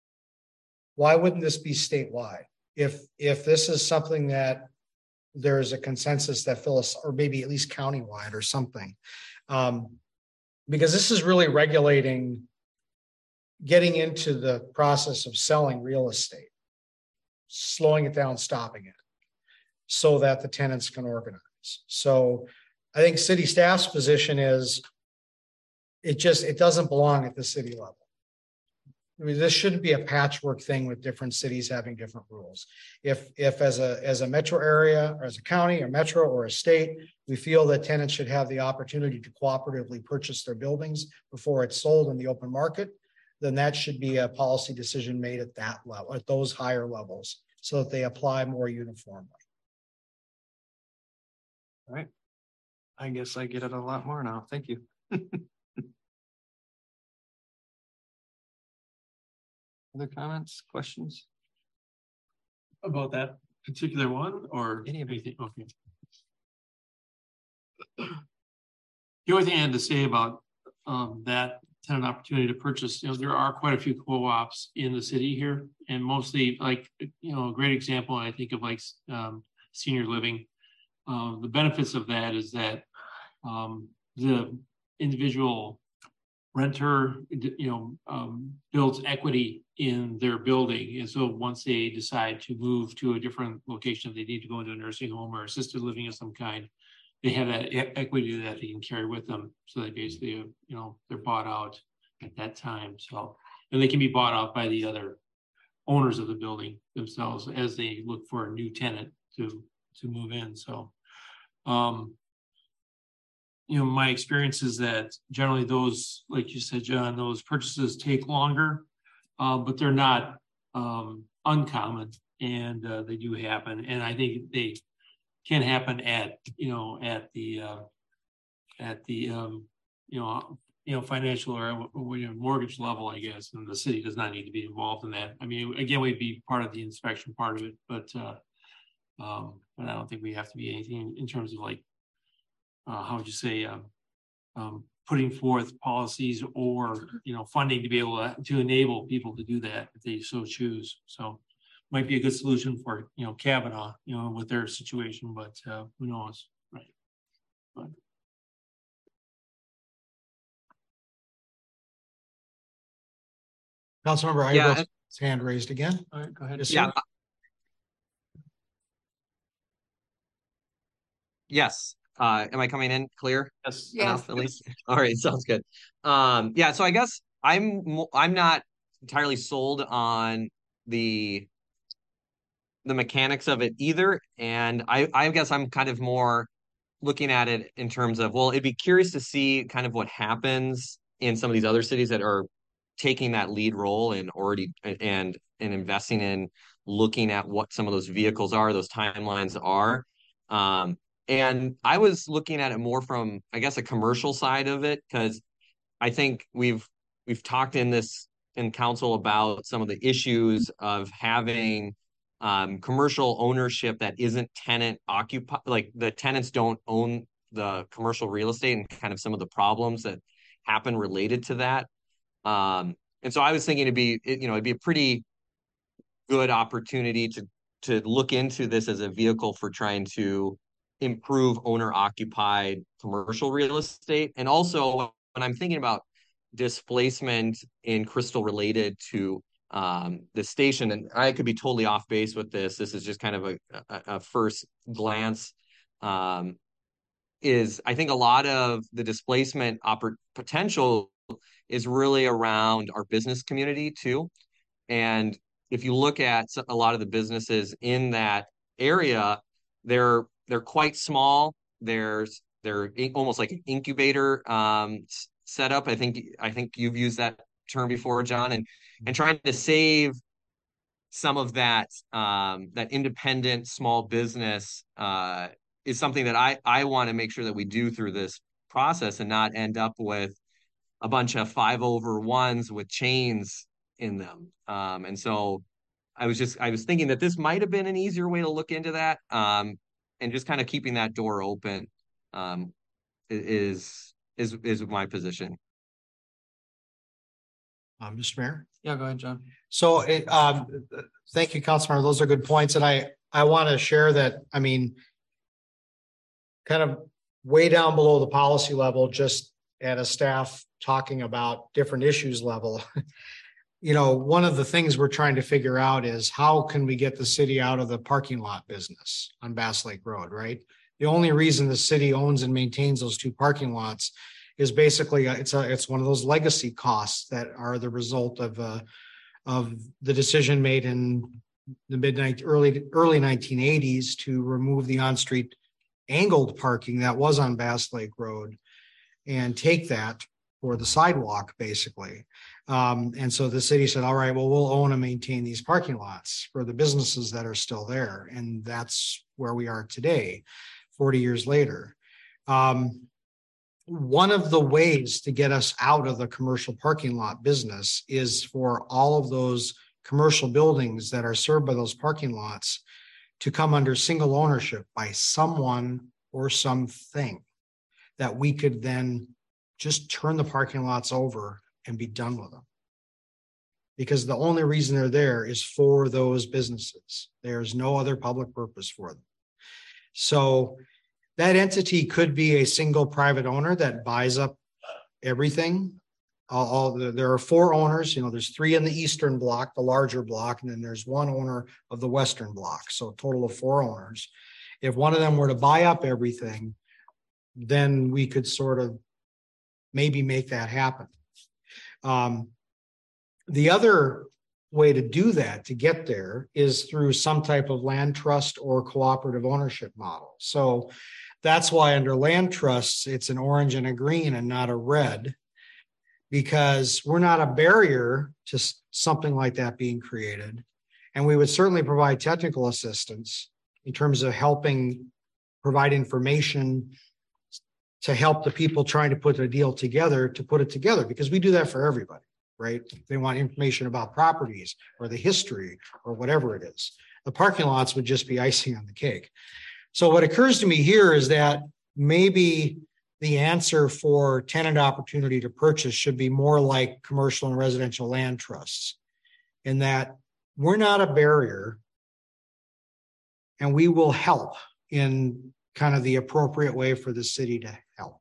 Why wouldn't this be statewide? If, if this is something that there's a consensus that Phyllis, or maybe at least countywide or something, um, because this is really regulating getting into the process of selling real estate, slowing it down, stopping it, so that the tenants can organize. So I think city staff's position is it just, it doesn't belong at the city level. I mean, this shouldn't be a patchwork thing with different cities having different rules. If, if as a, as a metro area or as a county or metro or a state, we feel that tenants should have the opportunity to cooperatively purchase their buildings before it's sold in the open market, then that should be a policy decision made at that level, at those higher levels, so that they apply more uniformly. All right. I guess I get it a lot more now. Thank you. Other comments, questions? About that particular one or Any of anything? Okay. The only thing I had to say about um, that tenant opportunity to purchase, you know, there are quite a few co-ops in the city here, and mostly like, you know, a great example, I think of like um, senior living. Uh, the benefits of that is that um, the individual renter, you know, um, builds equity in their building. And so once they decide to move to a different location, they need to go into a nursing home or assisted living of some kind, they have that e- equity that they can carry with them. So they basically, you know, they're bought out at that time. So, and they can be bought out by the other owners of the building themselves as they look for a new tenant to, to move in. So, um, you know, my experience is that generally those, like you said, John, those purchases take longer, uh, but they're not um, uncommon, and uh, they do happen. And I think they can happen at, you know, at the, uh, at the, um, you know, you know, financial or, or you know, mortgage level, I guess. And the city does not need to be involved in that. I mean, again, we'd be part of the inspection part of it, but, uh, um, but I don't think we have to be anything in terms of like uh, how would you say, um, um, putting forth policies or, you know, funding to be able to, to enable people to do that if they so choose. So might be a good solution for, you know, Kavanaugh, you know, with their situation, but uh, who knows, right? But. Councilmember Yeah, Iver's hand raised again. All right, go ahead. Yes, sir. Yeah. Yes. Uh, am I coming in clear? Yes. Enough, at least. All right, sounds good. Um, yeah, so I guess I'm mo- I'm not entirely sold on the the mechanics of it either, and I I guess I'm kind of more looking at it in terms of, well, it'd be curious to see kind of what happens in some of these other cities that are taking that lead role and already and and investing in looking at what some of those vehicles are, those timelines are. Um, and I was looking at it more from, I guess, a commercial side of it, because I think we've we've talked in this in council about some of the issues of having um, commercial ownership that isn't tenant occupied, like the tenants don't own the commercial real estate, and kind of some of the problems that happen related to that. Um, and so I was thinking it'd be, you know, it'd be a pretty good opportunity to to look into this as a vehicle for trying to improve owner occupied commercial real estate. And also when I'm thinking about displacement in Crystal related to um, the station, and I could be totally off base with this, this is just kind of a, a, a first glance, um, is I think a lot of the displacement oppor- potential is really around our business community too. And if you look at a lot of the businesses in that area, they're they're quite small. There's they're almost like an incubator um, setup. I think I think you've used that term before, John, and and trying to save some of that um, that independent small business uh, is something that I I want to make sure that we do through this process and not end up with a bunch of five over ones with chains in them. Um, and so I was just I was thinking that this might have been an easier way to look into that, um, and just kind of keeping that door open um, is is is my position. Uh, Mister Mayor. Yeah, go ahead, John. So it, um, thank you, Councilmember. Those are good points. And I, I want to share that, I mean, kind of way down below the policy level, just at a staff talking about different issues level. You know, one of the things we're trying to figure out is how can we get the city out of the parking lot business on Bass Lake Road, right? The only reason the city owns and maintains those two parking lots is basically it's a it's one of those legacy costs that are the result of uh, of the decision made in the midnight early early nineteen eighties to remove the on-street angled parking that was on Bass Lake Road and take that for the sidewalk, basically. Um, and so the city said, all right, well, we'll own and maintain these parking lots for the businesses that are still there. And that's where we are today, forty years later. Um, one of the ways to get us out of the commercial parking lot business is for all of those commercial buildings that are served by those parking lots to come under single ownership by someone or something that we could then just turn the parking lots over and be done with them. Because the only reason they're there is for those businesses. There's no other public purpose for them. So that entity could be a single private owner that buys up everything. All, all the, there are four owners, you know, there's three in the eastern block, the larger block, and then there's one owner of the western block. So a total of four owners. If one of them were to buy up everything, then we could sort of maybe make that happen. Um, the other way to do that, to get there, is through some type of land trust or cooperative ownership model. So that's why under land trusts, it's an orange and a green and not a red, because we're not a barrier to something like that being created. And we would certainly provide technical assistance in terms of helping provide information to help the people trying to put a deal together to put it together, because we do that for everybody, right? They want information about properties or the history or whatever it is. The parking lots would just be icing on the cake. So what occurs to me here is that maybe the answer for tenant opportunity to purchase should be more like commercial and residential land trusts, in that we're not a barrier and we will help in kind of the appropriate way for the city to help.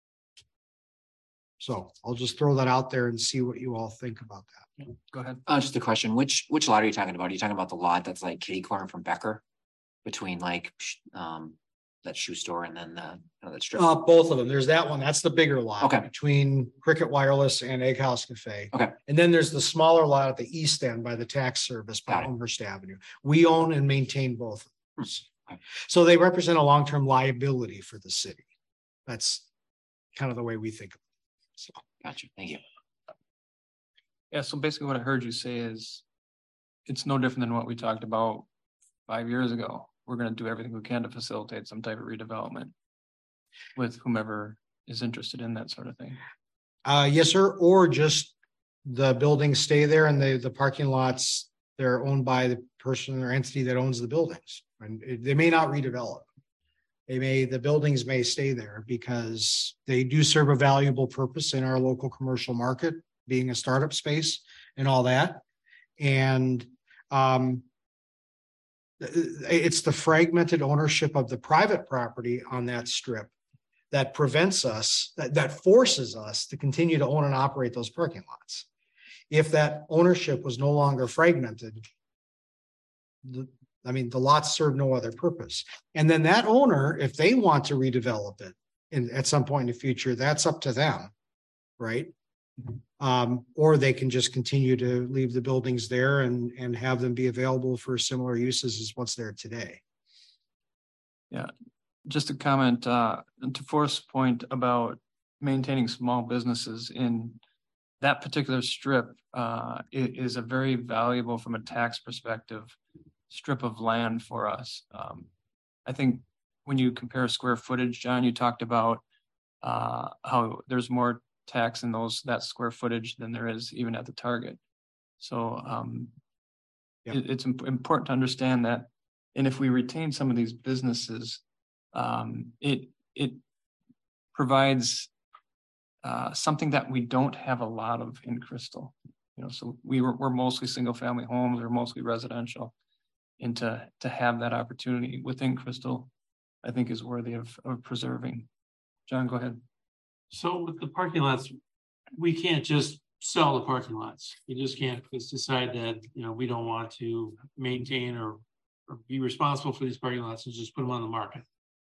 So I'll just throw that out there and see what you all think about that. Go ahead. Uh, just a question, which, which lot are you talking about? Are you talking about the lot that's like kitty corner from Becker? Between like, sh- um, that shoe store and then the, you know, that strip? Uh, both of them. There's that one. That's the bigger lot. Okay. Between Cricket Wireless and Egg House Cafe. Okay. And then there's the smaller lot at the east end by the tax service by Got it. Elmhurst Avenue. We own and maintain both of those. Okay. So they represent a long-term liability for the city. That's kind of the way we think of it. So. Gotcha, thank you. Yeah, so basically what I heard you say is it's no different than what we talked about five years ago. We're gonna do everything we can to facilitate some type of redevelopment with whomever is interested in that sort of thing. Uh, yes, sir. Or just the buildings stay there and the, the parking lots, they're owned by the person or entity that owns the buildings. And it- they may not redevelop. They may, the buildings may stay there because they do serve a valuable purpose in our local commercial market, being a startup space and all that. And, um, it's the fragmented ownership of the private property on that strip that prevents us, that, that forces us to continue to own and operate those parking lots. If that ownership was no longer fragmented, the, I mean, the lots serve no other purpose. And then that owner, if they want to redevelop it in, at some point in the future, that's up to them, right? Um, or they can just continue to leave the buildings there and, and have them be available for similar uses as what's there today. Yeah, just a comment, uh, to Forrest's point about maintaining small businesses in that particular strip, uh, i- is a very valuable from a tax perspective strip of land for us. Um, I think when you compare square footage, John, you talked about, uh, how there's more tax in those, that square footage than there is even at the Target. So, um, Yeah. it- it's im- important to understand that. And if we retain some of these businesses, um, it, it provides, uh, something that we don't have a lot of in Crystal. You know, so we were, we're mostly single family homes, we're mostly residential. And to, to have that opportunity within Crystal, I think is worthy of, of preserving. John, go ahead. So with the parking lots, we can't just sell the parking lots. We just can't just decide that, you know, we don't want to maintain or, or be responsible for these parking lots and just put them on the market.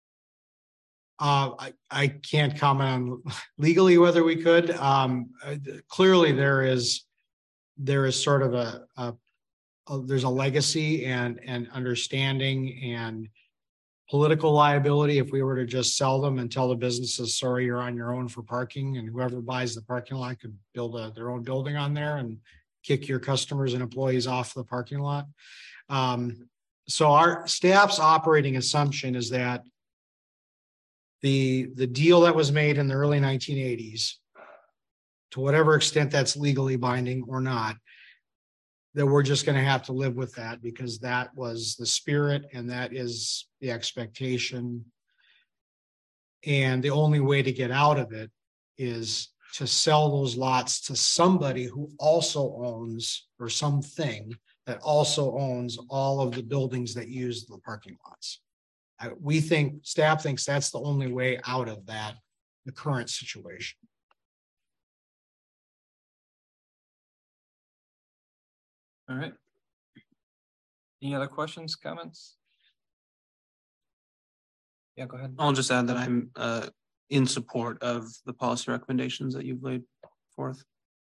Uh, I, I can't comment on legally whether we could. Um, uh, clearly there is, there is sort of a, a, a there's a legacy and, and understanding and political liability if we were to just sell them and tell the businesses, sorry, you're on your own for parking, and whoever buys the parking lot could build a, their own building on there and kick your customers and employees off the parking lot. Um, so our staff's operating assumption is that the, the deal that was made in the early nineteen eighties, to whatever extent that's legally binding or not, that we're just going to have to live with that because that was the spirit and that is the expectation. And the only way to get out of it is to sell those lots to somebody who also owns, or something that also owns all of the buildings that use the parking lots. I, we think, staff thinks that's the only way out of that, the current situation. All right. Any other questions, comments? Yeah, go ahead. I'll just add that I'm uh in support of the policy recommendations that you've laid forth.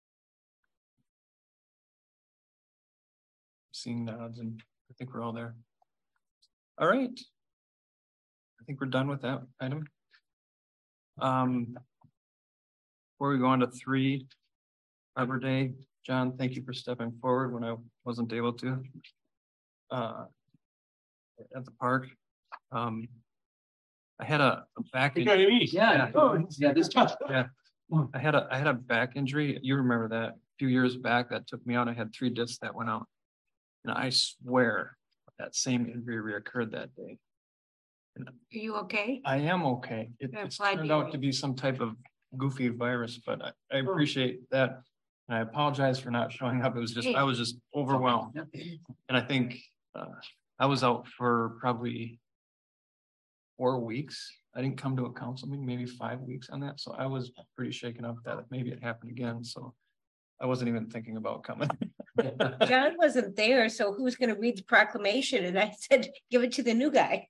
Seeing nods, and I think we're all there. All right. I think we're done with that item. Um. Before we go on to three, Arbor Day, John, thank you for stepping forward when I wasn't able to. Uh. At the park, um. I had a, a back. in- Yeah. Yeah, this yeah. I had a, I had a back injury. You remember that a few years back that took me out. I had three discs that went out. And I swear that same injury reoccurred that day. Are you okay? I am okay. It, I'm it's glad turned you out are. to be some type of goofy virus, but I, I Oh. appreciate that. And I apologize for not showing up. It was just, I was just overwhelmed. And I think, uh, I was out for probably four weeks. I didn't come to a council meeting, maybe five weeks on that. So I was pretty shaken up that maybe it happened again. So I wasn't even thinking about coming. John wasn't there, so who's gonna read the proclamation? And I said, give it to the new guy.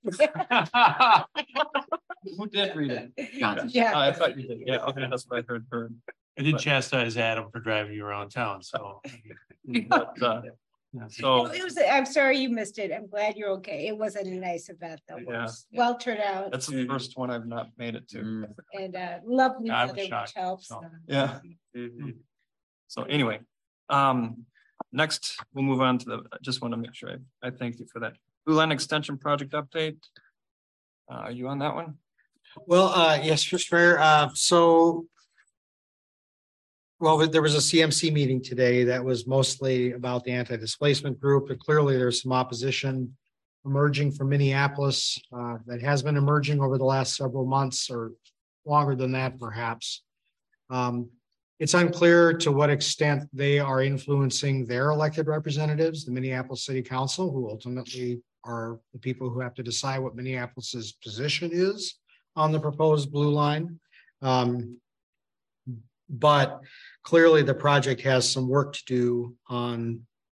Who did read it? Johnson. Yeah. I thought you did. Yeah, okay, that's what I heard. heard. I did But- chastise Adam for driving you around town, so. But, uh, so, It was, I'm sorry you missed it. I'm glad you're okay. It wasn't a nice event though. It Yeah. was well turned out that's the first one I've not made it to. Mm. and uh lovely I was weather, which shocked, helps. so. Yeah. So anyway, um, next we'll move on to the, I just want to make sure I, I thank you for that. Blue Line Extension Project update. Uh, are you on that one? Well, uh, yes, Mister Mayor, uh, so. Well, there was a C M C meeting today that was mostly about the anti-displacement group, but clearly there's some opposition emerging from Minneapolis, uh, that has been emerging over the last several months or longer than that, perhaps. Um, it's unclear to what extent they are influencing their elected representatives, the Minneapolis City Council, who ultimately are the people who have to decide what Minneapolis's position is on the proposed blue line. Um, but clearly the project has some work to do on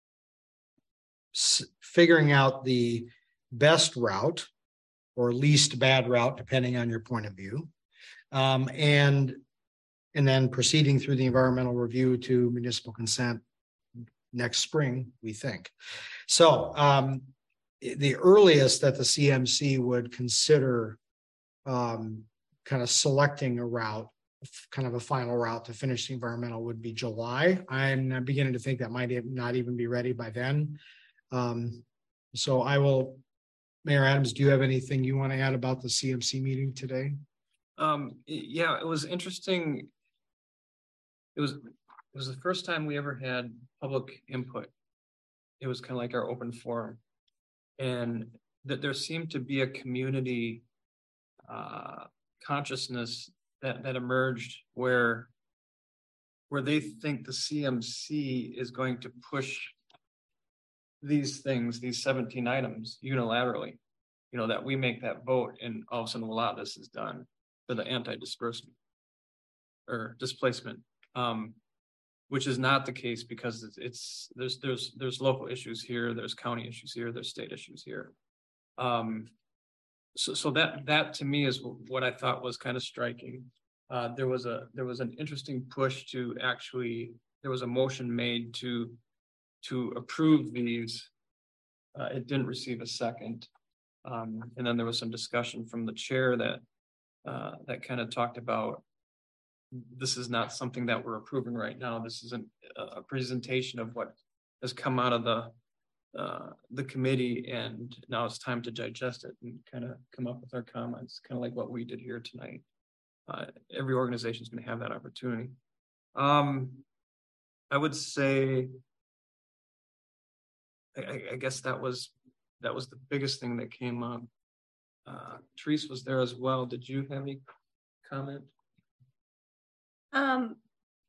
s- figuring out the best route or least bad route, depending on your point of view. Um, and, and then proceeding through the environmental review to municipal consent next spring, we think. So um, the earliest that the C M C would consider um, kind of selecting a route, kind of a final route to finish the environmental would be July. I'm beginning to think that might not even be ready by then. Um, so I will, Mayor Adams, do you have anything you want to add about the C M C meeting today? Um, y- yeah, it was interesting. It was, it was the first time we ever had public input. It was kind of like our open forum. And that there seemed to be a community uh, consciousness that, that emerged where, where they think the C M C is going to push these things, these seventeen items unilaterally, you know, that we make that vote and all of a sudden a lot of this is done for the anti-disbursement or displacement, um, which is not the case because it's, it's, there's, there's, there's local issues here, there's county issues here, there's state issues here. Um, so, so that, that to me is what I thought was kind of striking. Uh, there was a, there was an interesting push to actually, there was a motion made to, to approve these. Uh, it didn't receive a second. Um, and then there was some discussion from the chair that, uh, that kind of talked about this is not something that we're approving right now. This isn't a presentation of what has come out of the, uh, the committee, and now it's time to digest it and kind of come up with our comments, kind of like what we did here tonight. Uh, every organization is going to have that opportunity. Um, I would say, I, I guess that was, that was the biggest thing that came up. Uh, Therese was there as well. Did you have any comment? Um.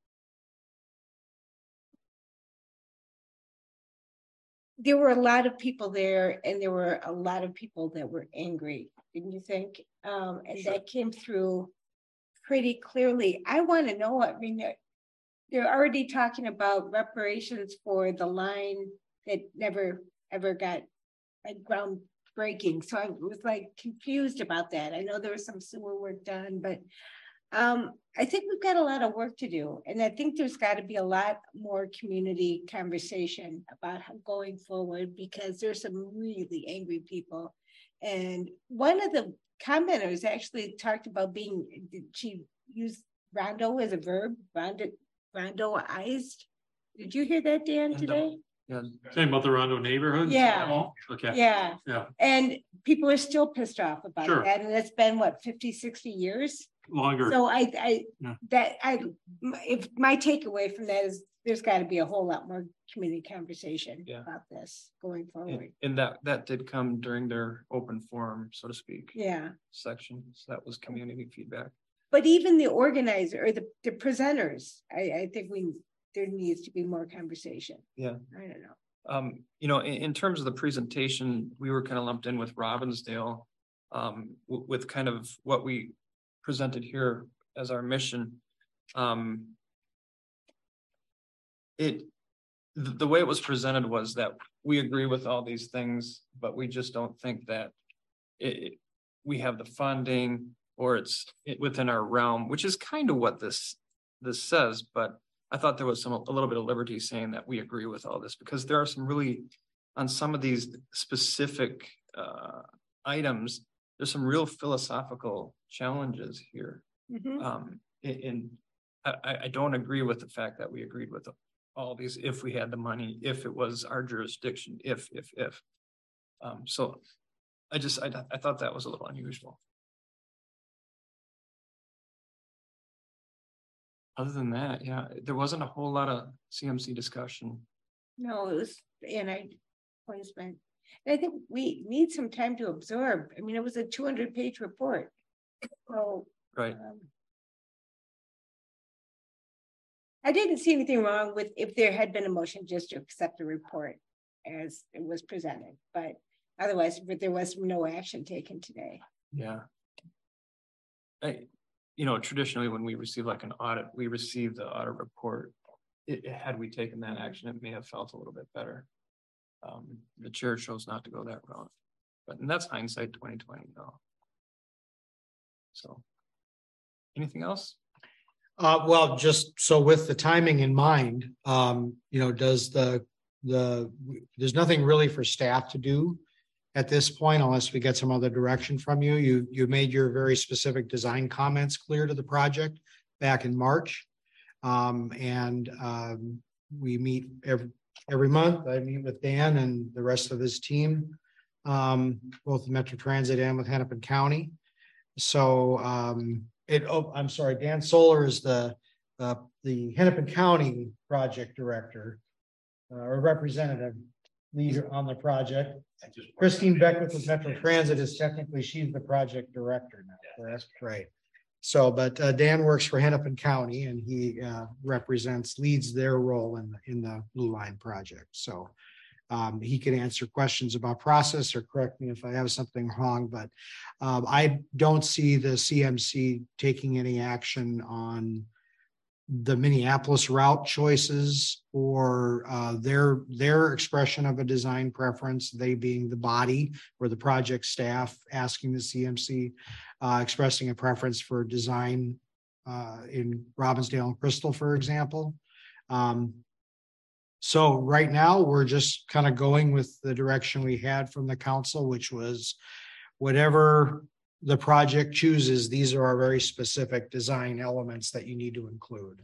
There were a lot of people there and there were a lot of people that were angry, didn't you think? Um, and Sure. that came through pretty clearly. I want to know, I mean, they're, they're already talking about reparations for the line that never, ever got like groundbreaking. So I was like confused about that. I know there was some sewer work done, but um, I think we've got a lot of work to do. And I think there's got to be a lot more community conversation about how going forward, because there's some really angry people. And one of the commenters actually talked about being, did she use rondo as a verb? Rondo, rondoized? Did you hear that, Dan, today? Yeah. Same about the Rondo neighborhoods? Yeah. Okay. Yeah. Yeah. And people are still pissed off about Sure. that. And it's been what, fifty, sixty years? longer. So I, I, Yeah. that, I, if my takeaway from that is there's got to be a whole lot more community conversation Yeah. about this going And, forward. and that, that did come during their open forum, so to speak, Yeah. section. So that was community feedback. But even the organizer or the, the presenters, I, I think we, there needs to be more conversation. Yeah. I don't know. Um, you know, in, in terms of the presentation, we were kind of lumped in with Robbinsdale, um, w- with kind of what we presented here as our mission. Um, it, the, the way it was presented was that we agree with all these things, but we just don't think that it, it- we have the funding or it's it, within our realm, which is kind of what this, this says, but I thought there was some, a little bit of liberty saying that we agree with all this, because there are some really, on some of these specific uh, items, there's some real philosophical challenges here. Mhm. Um, a- and I, I- I don't agree with the fact that we agreed with all these, if we had the money, if it was our jurisdiction, if, if, if. Um, so I just, I, I thought that was a little unusual. Other than that, yeah, there wasn't a whole lot of C M C discussion. No, it was, and I, placement. And I think we need some time to absorb. I mean, it was a two hundred page report. So. Right. um, I didn't see anything wrong with if there had been a motion just to accept the report as it was presented, but otherwise, but there was no action taken today. Yeah. I, you know, traditionally, when we receive like an audit, we receive the audit report. It, it- had we taken that action, it may have felt a little bit better. Um, the chair chose not to go that route, but and that's hindsight twenty twenty though. So, anything else? Uh, well, just so with the timing in mind, um, you know, does the, the, there's nothing really for staff to do at this point, unless we get some other direction from you. You, you made your very specific design comments clear to the project back in March. Um, and, um, we meet every, every month. I meet with Dan and the rest of his team, um, both the Metro Transit and with Hennepin County. So, um, it, oh, I'm sorry, Dan Solar is the, uh, the Hennepin County project director, uh, or representative leader on the project. Christine Beckwith with Metro Transit is technically, she's the project director now, correct? Right. So, but, uh, Dan works for Hennepin County and he, uh, represents, leads their role in, the in the Blue Line project. So, Um, he can answer questions about process or correct me if I have something wrong, but um, I don't see the C M C taking any action on the Minneapolis route choices or uh, their their expression of a design preference, they being the body or the project staff asking the C M C uh, expressing a preference for design uh, in Robbinsdale and Crystal, for example. Um, So right now, we're just kind of going with the direction we had from the council, which was whatever the project chooses, these are our very specific design elements that you need to include.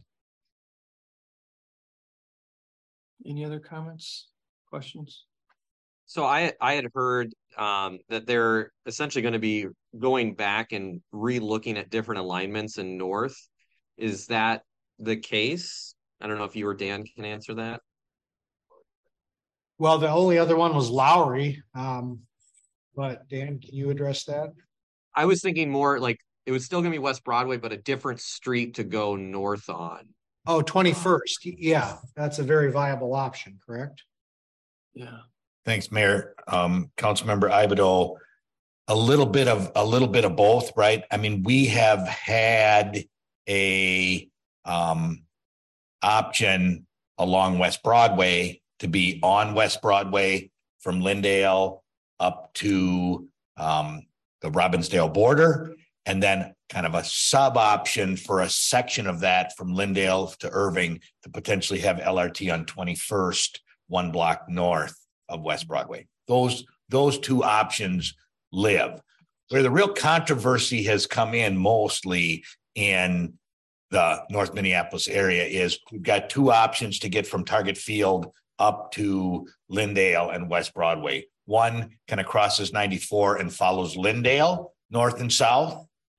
Any other comments, questions? So I, I had heard um, that they're essentially going to be going back and re-looking at different alignments in North. Is that the case? I don't know if you or Dan can answer that. Well, the only other one was Lowry. Um, but Dan, can you address that? I was thinking more like it was still going to be West Broadway, but a different street to go north on. Oh, twenty-first. Yeah, that's a very viable option, correct? Yeah. Thanks, Mayor. Um, Councilmember Ibido, a little bit of, a little bit of both, right? I mean, we have had a um, option along West Broadway to be on West Broadway from Lindale up to um, the Robbinsdale border, and then kind of a sub option for a section of that from Lindale to Irving to potentially have L R T on twenty-first, one block north of West Broadway. Those, those two options live. Where the real controversy has come in mostly in the North Minneapolis area is we've got two options to get from Target Field up to Lindale and West Broadway. One kind of crosses ninety-four and follows Lindale north and south,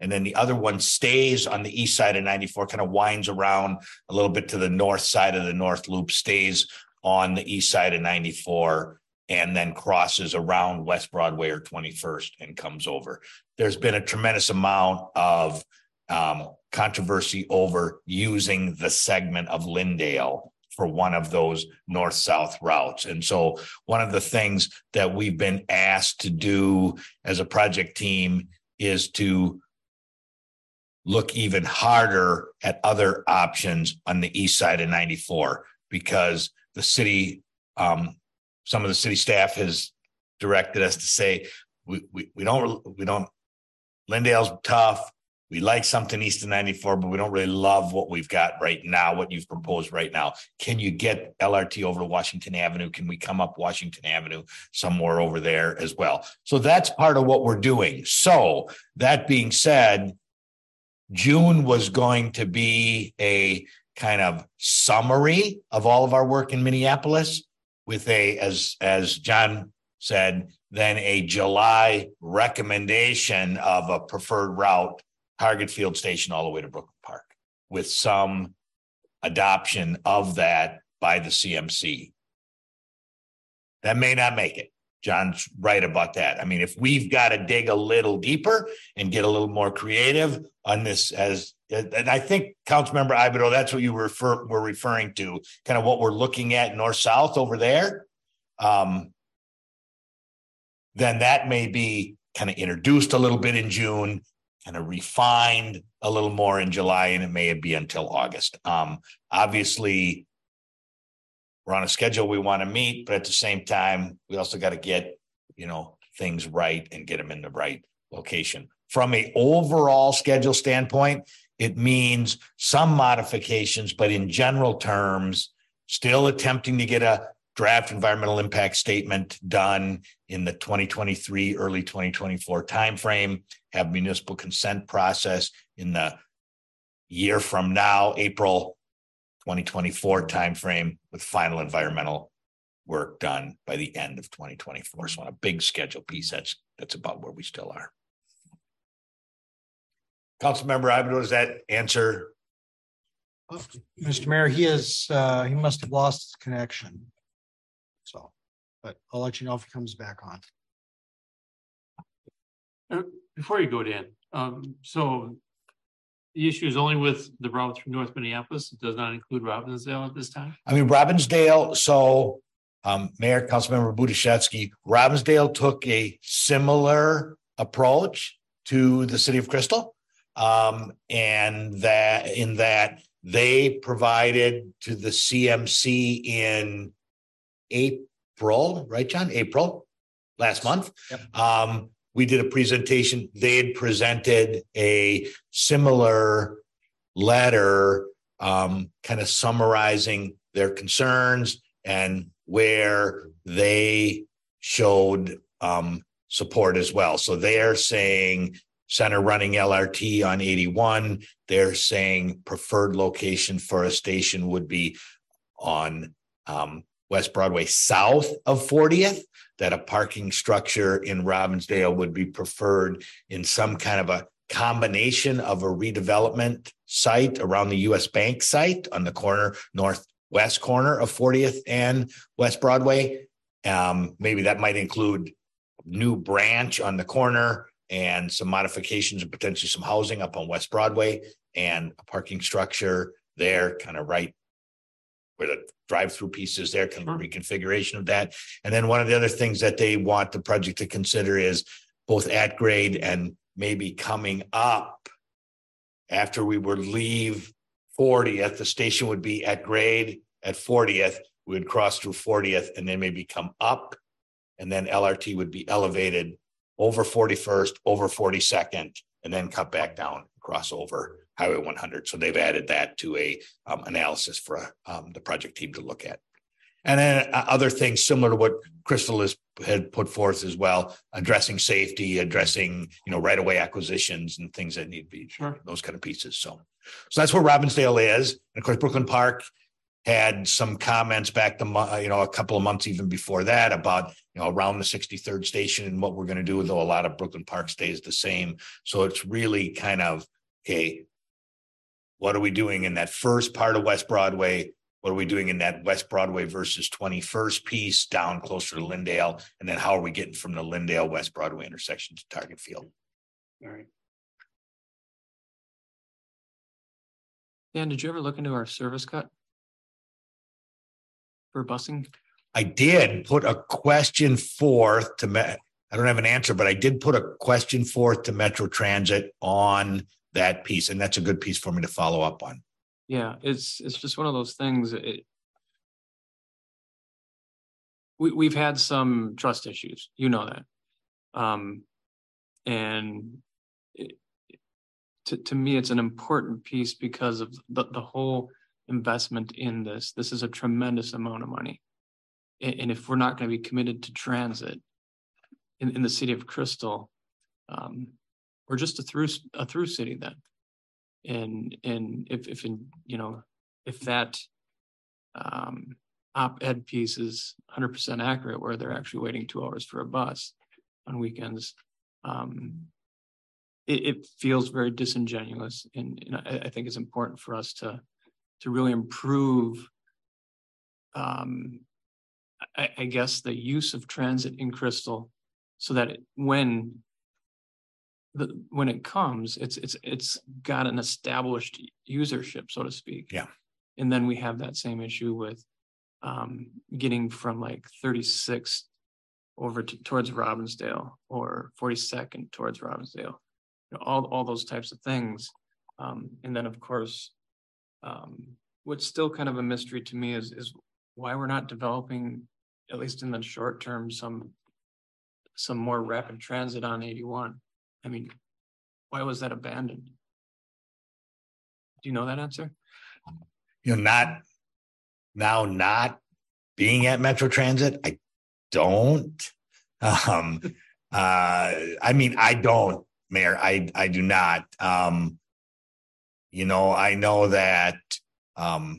And then the other one stays on the east side of ninety-four, kind of winds around a little bit to the north side of the North Loop, stays on the east side of ninety-four, and then crosses around West Broadway or twenty-first and comes over. There's been a tremendous amount of um, controversy over using the segment of Lyndale for one of those north-south routes. And so one of the things that we've been asked to do as a project team is to look even harder at other options on the east side of ninety-four, because the city, um, some of the city staff has directed us to say, we, we, we don't, we don't, Lyndale's tough. We like something east of ninety-four, but we don't really love what we've got right now, what you've proposed right now. Can you get L R T over to Washington Avenue? Can we come up Washington Avenue somewhere over there as well? So that's part of what we're doing. So that being said, June was going to be a kind of summary of all of our work in Minneapolis with a, as, as John said, then a July recommendation of a preferred route, Target Field Station all the way to Brooklyn Park, with some adoption of that by the C M C. That may not make it. John's right about that. I mean, if we've got to dig a little deeper and get a little more creative on this, as and I think Councilmember Ibido, that's what you refer were referring to, kind of what we're looking at north-south over there. Um, then that may be kind of introduced a little bit in June, kind of refined a little more in July, and it may be until August. Um, obviously, we're on a schedule we want to meet, but at the same time, we also got to get, you know, things right and get them in the right location. From a overall schedule standpoint, it means some modifications, but in general terms, still attempting to get a draft environmental impact statement done in the twenty twenty-three, early twenty twenty-four timeframe, have municipal consent process in the year from now, April twenty twenty-four timeframe, with final environmental work done by the end of twenty twenty-four. So on a big schedule piece, that's that's about where we still are. Councilmember Ibido, does that answer? Oh, Mister Mayor, he is, uh, he must have lost his connection. So, but I'll let you know if he comes back on. Uh, Before you go, Dan, um, so the issue is only with the route through North Minneapolis. It does not include Robbinsdale at this time. I mean, Robbinsdale, so um, Mayor, Councilmember Budishevsky, Robbinsdale took a similar approach to the city of Crystal. Um, and that in that they provided to the C M C in April, right, John? April, last month. Yep. Um, we did a presentation. They had presented a similar letter, um, kind of summarizing their concerns and where they showed um, support as well. So they are saying center running L R T on eighty-one. They're saying preferred location for a station would be on um, West Broadway south of fortieth, that a parking structure in Robbinsdale would be preferred in some kind of a combination of a redevelopment site around the U S Bank site on the corner, northwest corner of fortieth and West Broadway. Um, maybe that might include new branch on the corner and some modifications and potentially some housing up on West Broadway and a parking structure there, kind of right where the drive-through piece is there, kind of reconfiguration of that. And then one of the other things that they want the project to consider is both at grade and maybe coming up after we would leave fortieth, the station would be at grade at fortieth, we would cross through fortieth and then maybe come up, and then L R T would be elevated over forty-first, over forty-second, and then cut back down, cross over Highway one hundred. So they've added that to a um, analysis for um, the project team to look at. And then uh, other things similar to what Crystal has had put forth as well, addressing safety, addressing, you know, right-of-way acquisitions and things that need to be, sure, those kind of pieces. So, so that's where Robbinsdale is. And of course, Brooklyn Park had some comments back the mo- you know, a couple of months even before that about, you know, around the sixty-third station and what we're going to do, though a lot of Brooklyn Park stays the same. So it's really kind of, okay, what are we doing in that first part of West Broadway? What are we doing in that West Broadway versus twenty-first piece down closer to Lindale? And then how are we getting from the Lindale West Broadway intersection to Target Field? All right. Dan, did you ever look into our service cut? For busing? I did put a question forth to, me- I don't have an answer, but I did put a question forth to Metro Transit on that piece. And that's a good piece for me to follow up on. Yeah, it's, it's just one of those things. It, we, we've had some trust issues, you know that. Um, and it, to, to me, it's an important piece because of the, the whole investment in this. This is a tremendous amount of money. And, and if we're not going to be committed to transit in, in the city of Crystal, um, we're just a through, a through city then. And, and if, if, in, you know, if that, um, op-ed piece is one hundred percent accurate, where they're actually waiting two hours for a bus on weekends, um, it, it feels very disingenuous. And, and I, I think it's important for us to, to really improve, um, I, I guess, the use of transit in Crystal, so that it, when the, when it comes, it's, it's, it's got an established usership, so to speak. Yeah. And then we have that same issue with, um, getting from like thirty-sixth over to, towards Robbinsdale, or forty-second towards Robbinsdale, you know, all, all those types of things. Um, and then of course, um, what's still kind of a mystery to me is, is why we're not developing, at least in the short term, some, some more rapid transit on eighty-one. I mean, why was that abandoned? Do you know that answer? You know, not now, not being at Metro Transit, I don't. Um, uh, I mean, I don't, Mayor. I I do not. Um, you know, I know that um,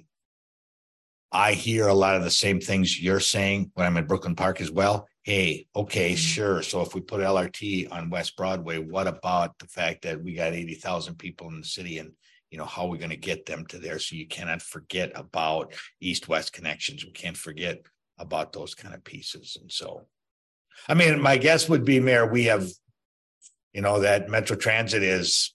I hear a lot of the same things you're saying when I'm at Brooklyn Park as well. Hey, okay, sure. So if we put L R T on West Broadway, what about the fact that we got eighty thousand people in the city, and you know, how are we going to get them to there? So you cannot forget about east-west connections. We can't forget about those kind of pieces. And so, I mean, my guess would be, Mayor, we have, you know, that Metro Transit is,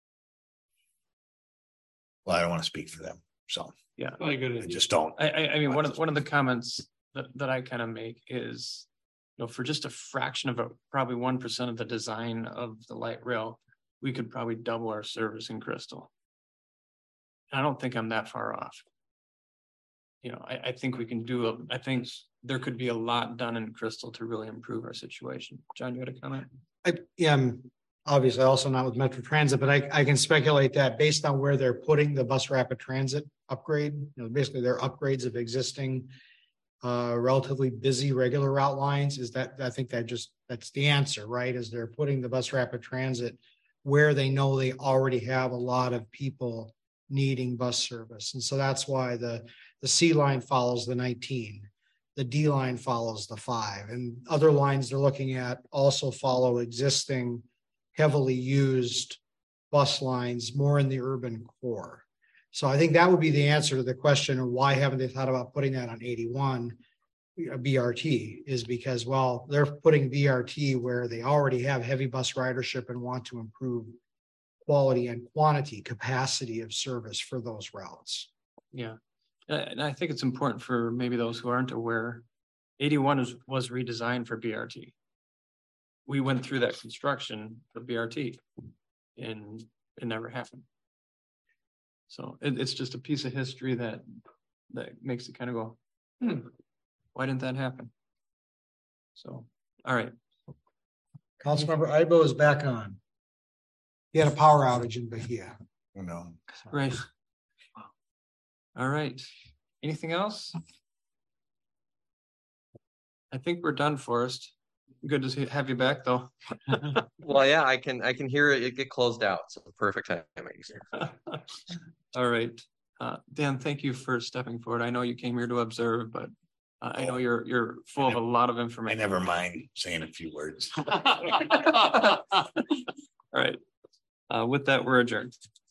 well, I don't want to speak for them. So Yeah, Really good. I just don't. I, I, I mean, one of, one of the comments that, that I kind of make is, you know, for just a fraction of a, probably one percent of the design of the light rail, we could probably double our service in Crystal. I don't think I'm that far off. You know, I, I think we can do, a, I think there could be a lot done in Crystal to really improve our situation. John, you had a comment? I am obviously also not with Metro Transit, but I, I can speculate that based on where they're putting the bus rapid transit upgrade, you know, basically their upgrades of existing uh, relatively busy regular route lines, is that, I think that just, that's the answer, right? Is they're putting the bus rapid transit where they know they already have a lot of people needing bus service. And so that's why the, the C line follows the nineteen, the D line follows the five, and other lines they're looking at also follow existing heavily used bus lines more in the urban core. So I think that would be the answer to the question of why haven't they thought about putting that on eighty-one B R T, is because, well, they're putting B R T where they already have heavy bus ridership and want to improve quality and quantity, capacity of service for those routes. Yeah. Uh, And I think it's important for maybe those who aren't aware, eighty-one was, was redesigned for B R T. We went through that construction for B R T and it never happened. So it, it's just a piece of history that, that makes it kind of go, hmm, why didn't that happen? So, all right. Councilmember Ibo is back on. He had a power outage in Bahia. You know, Right. All right. Anything else? I think we're done, Forrest. Good to see, have you back, though. Well, yeah, I can I can hear it get closed out. So perfect timing. All right. Uh, Dan, thank you for stepping forward. I know you came here to observe, but uh, I know you're, you're full of a lot of I information. never mind saying a few words. All right. Uh, with that, we're adjourned.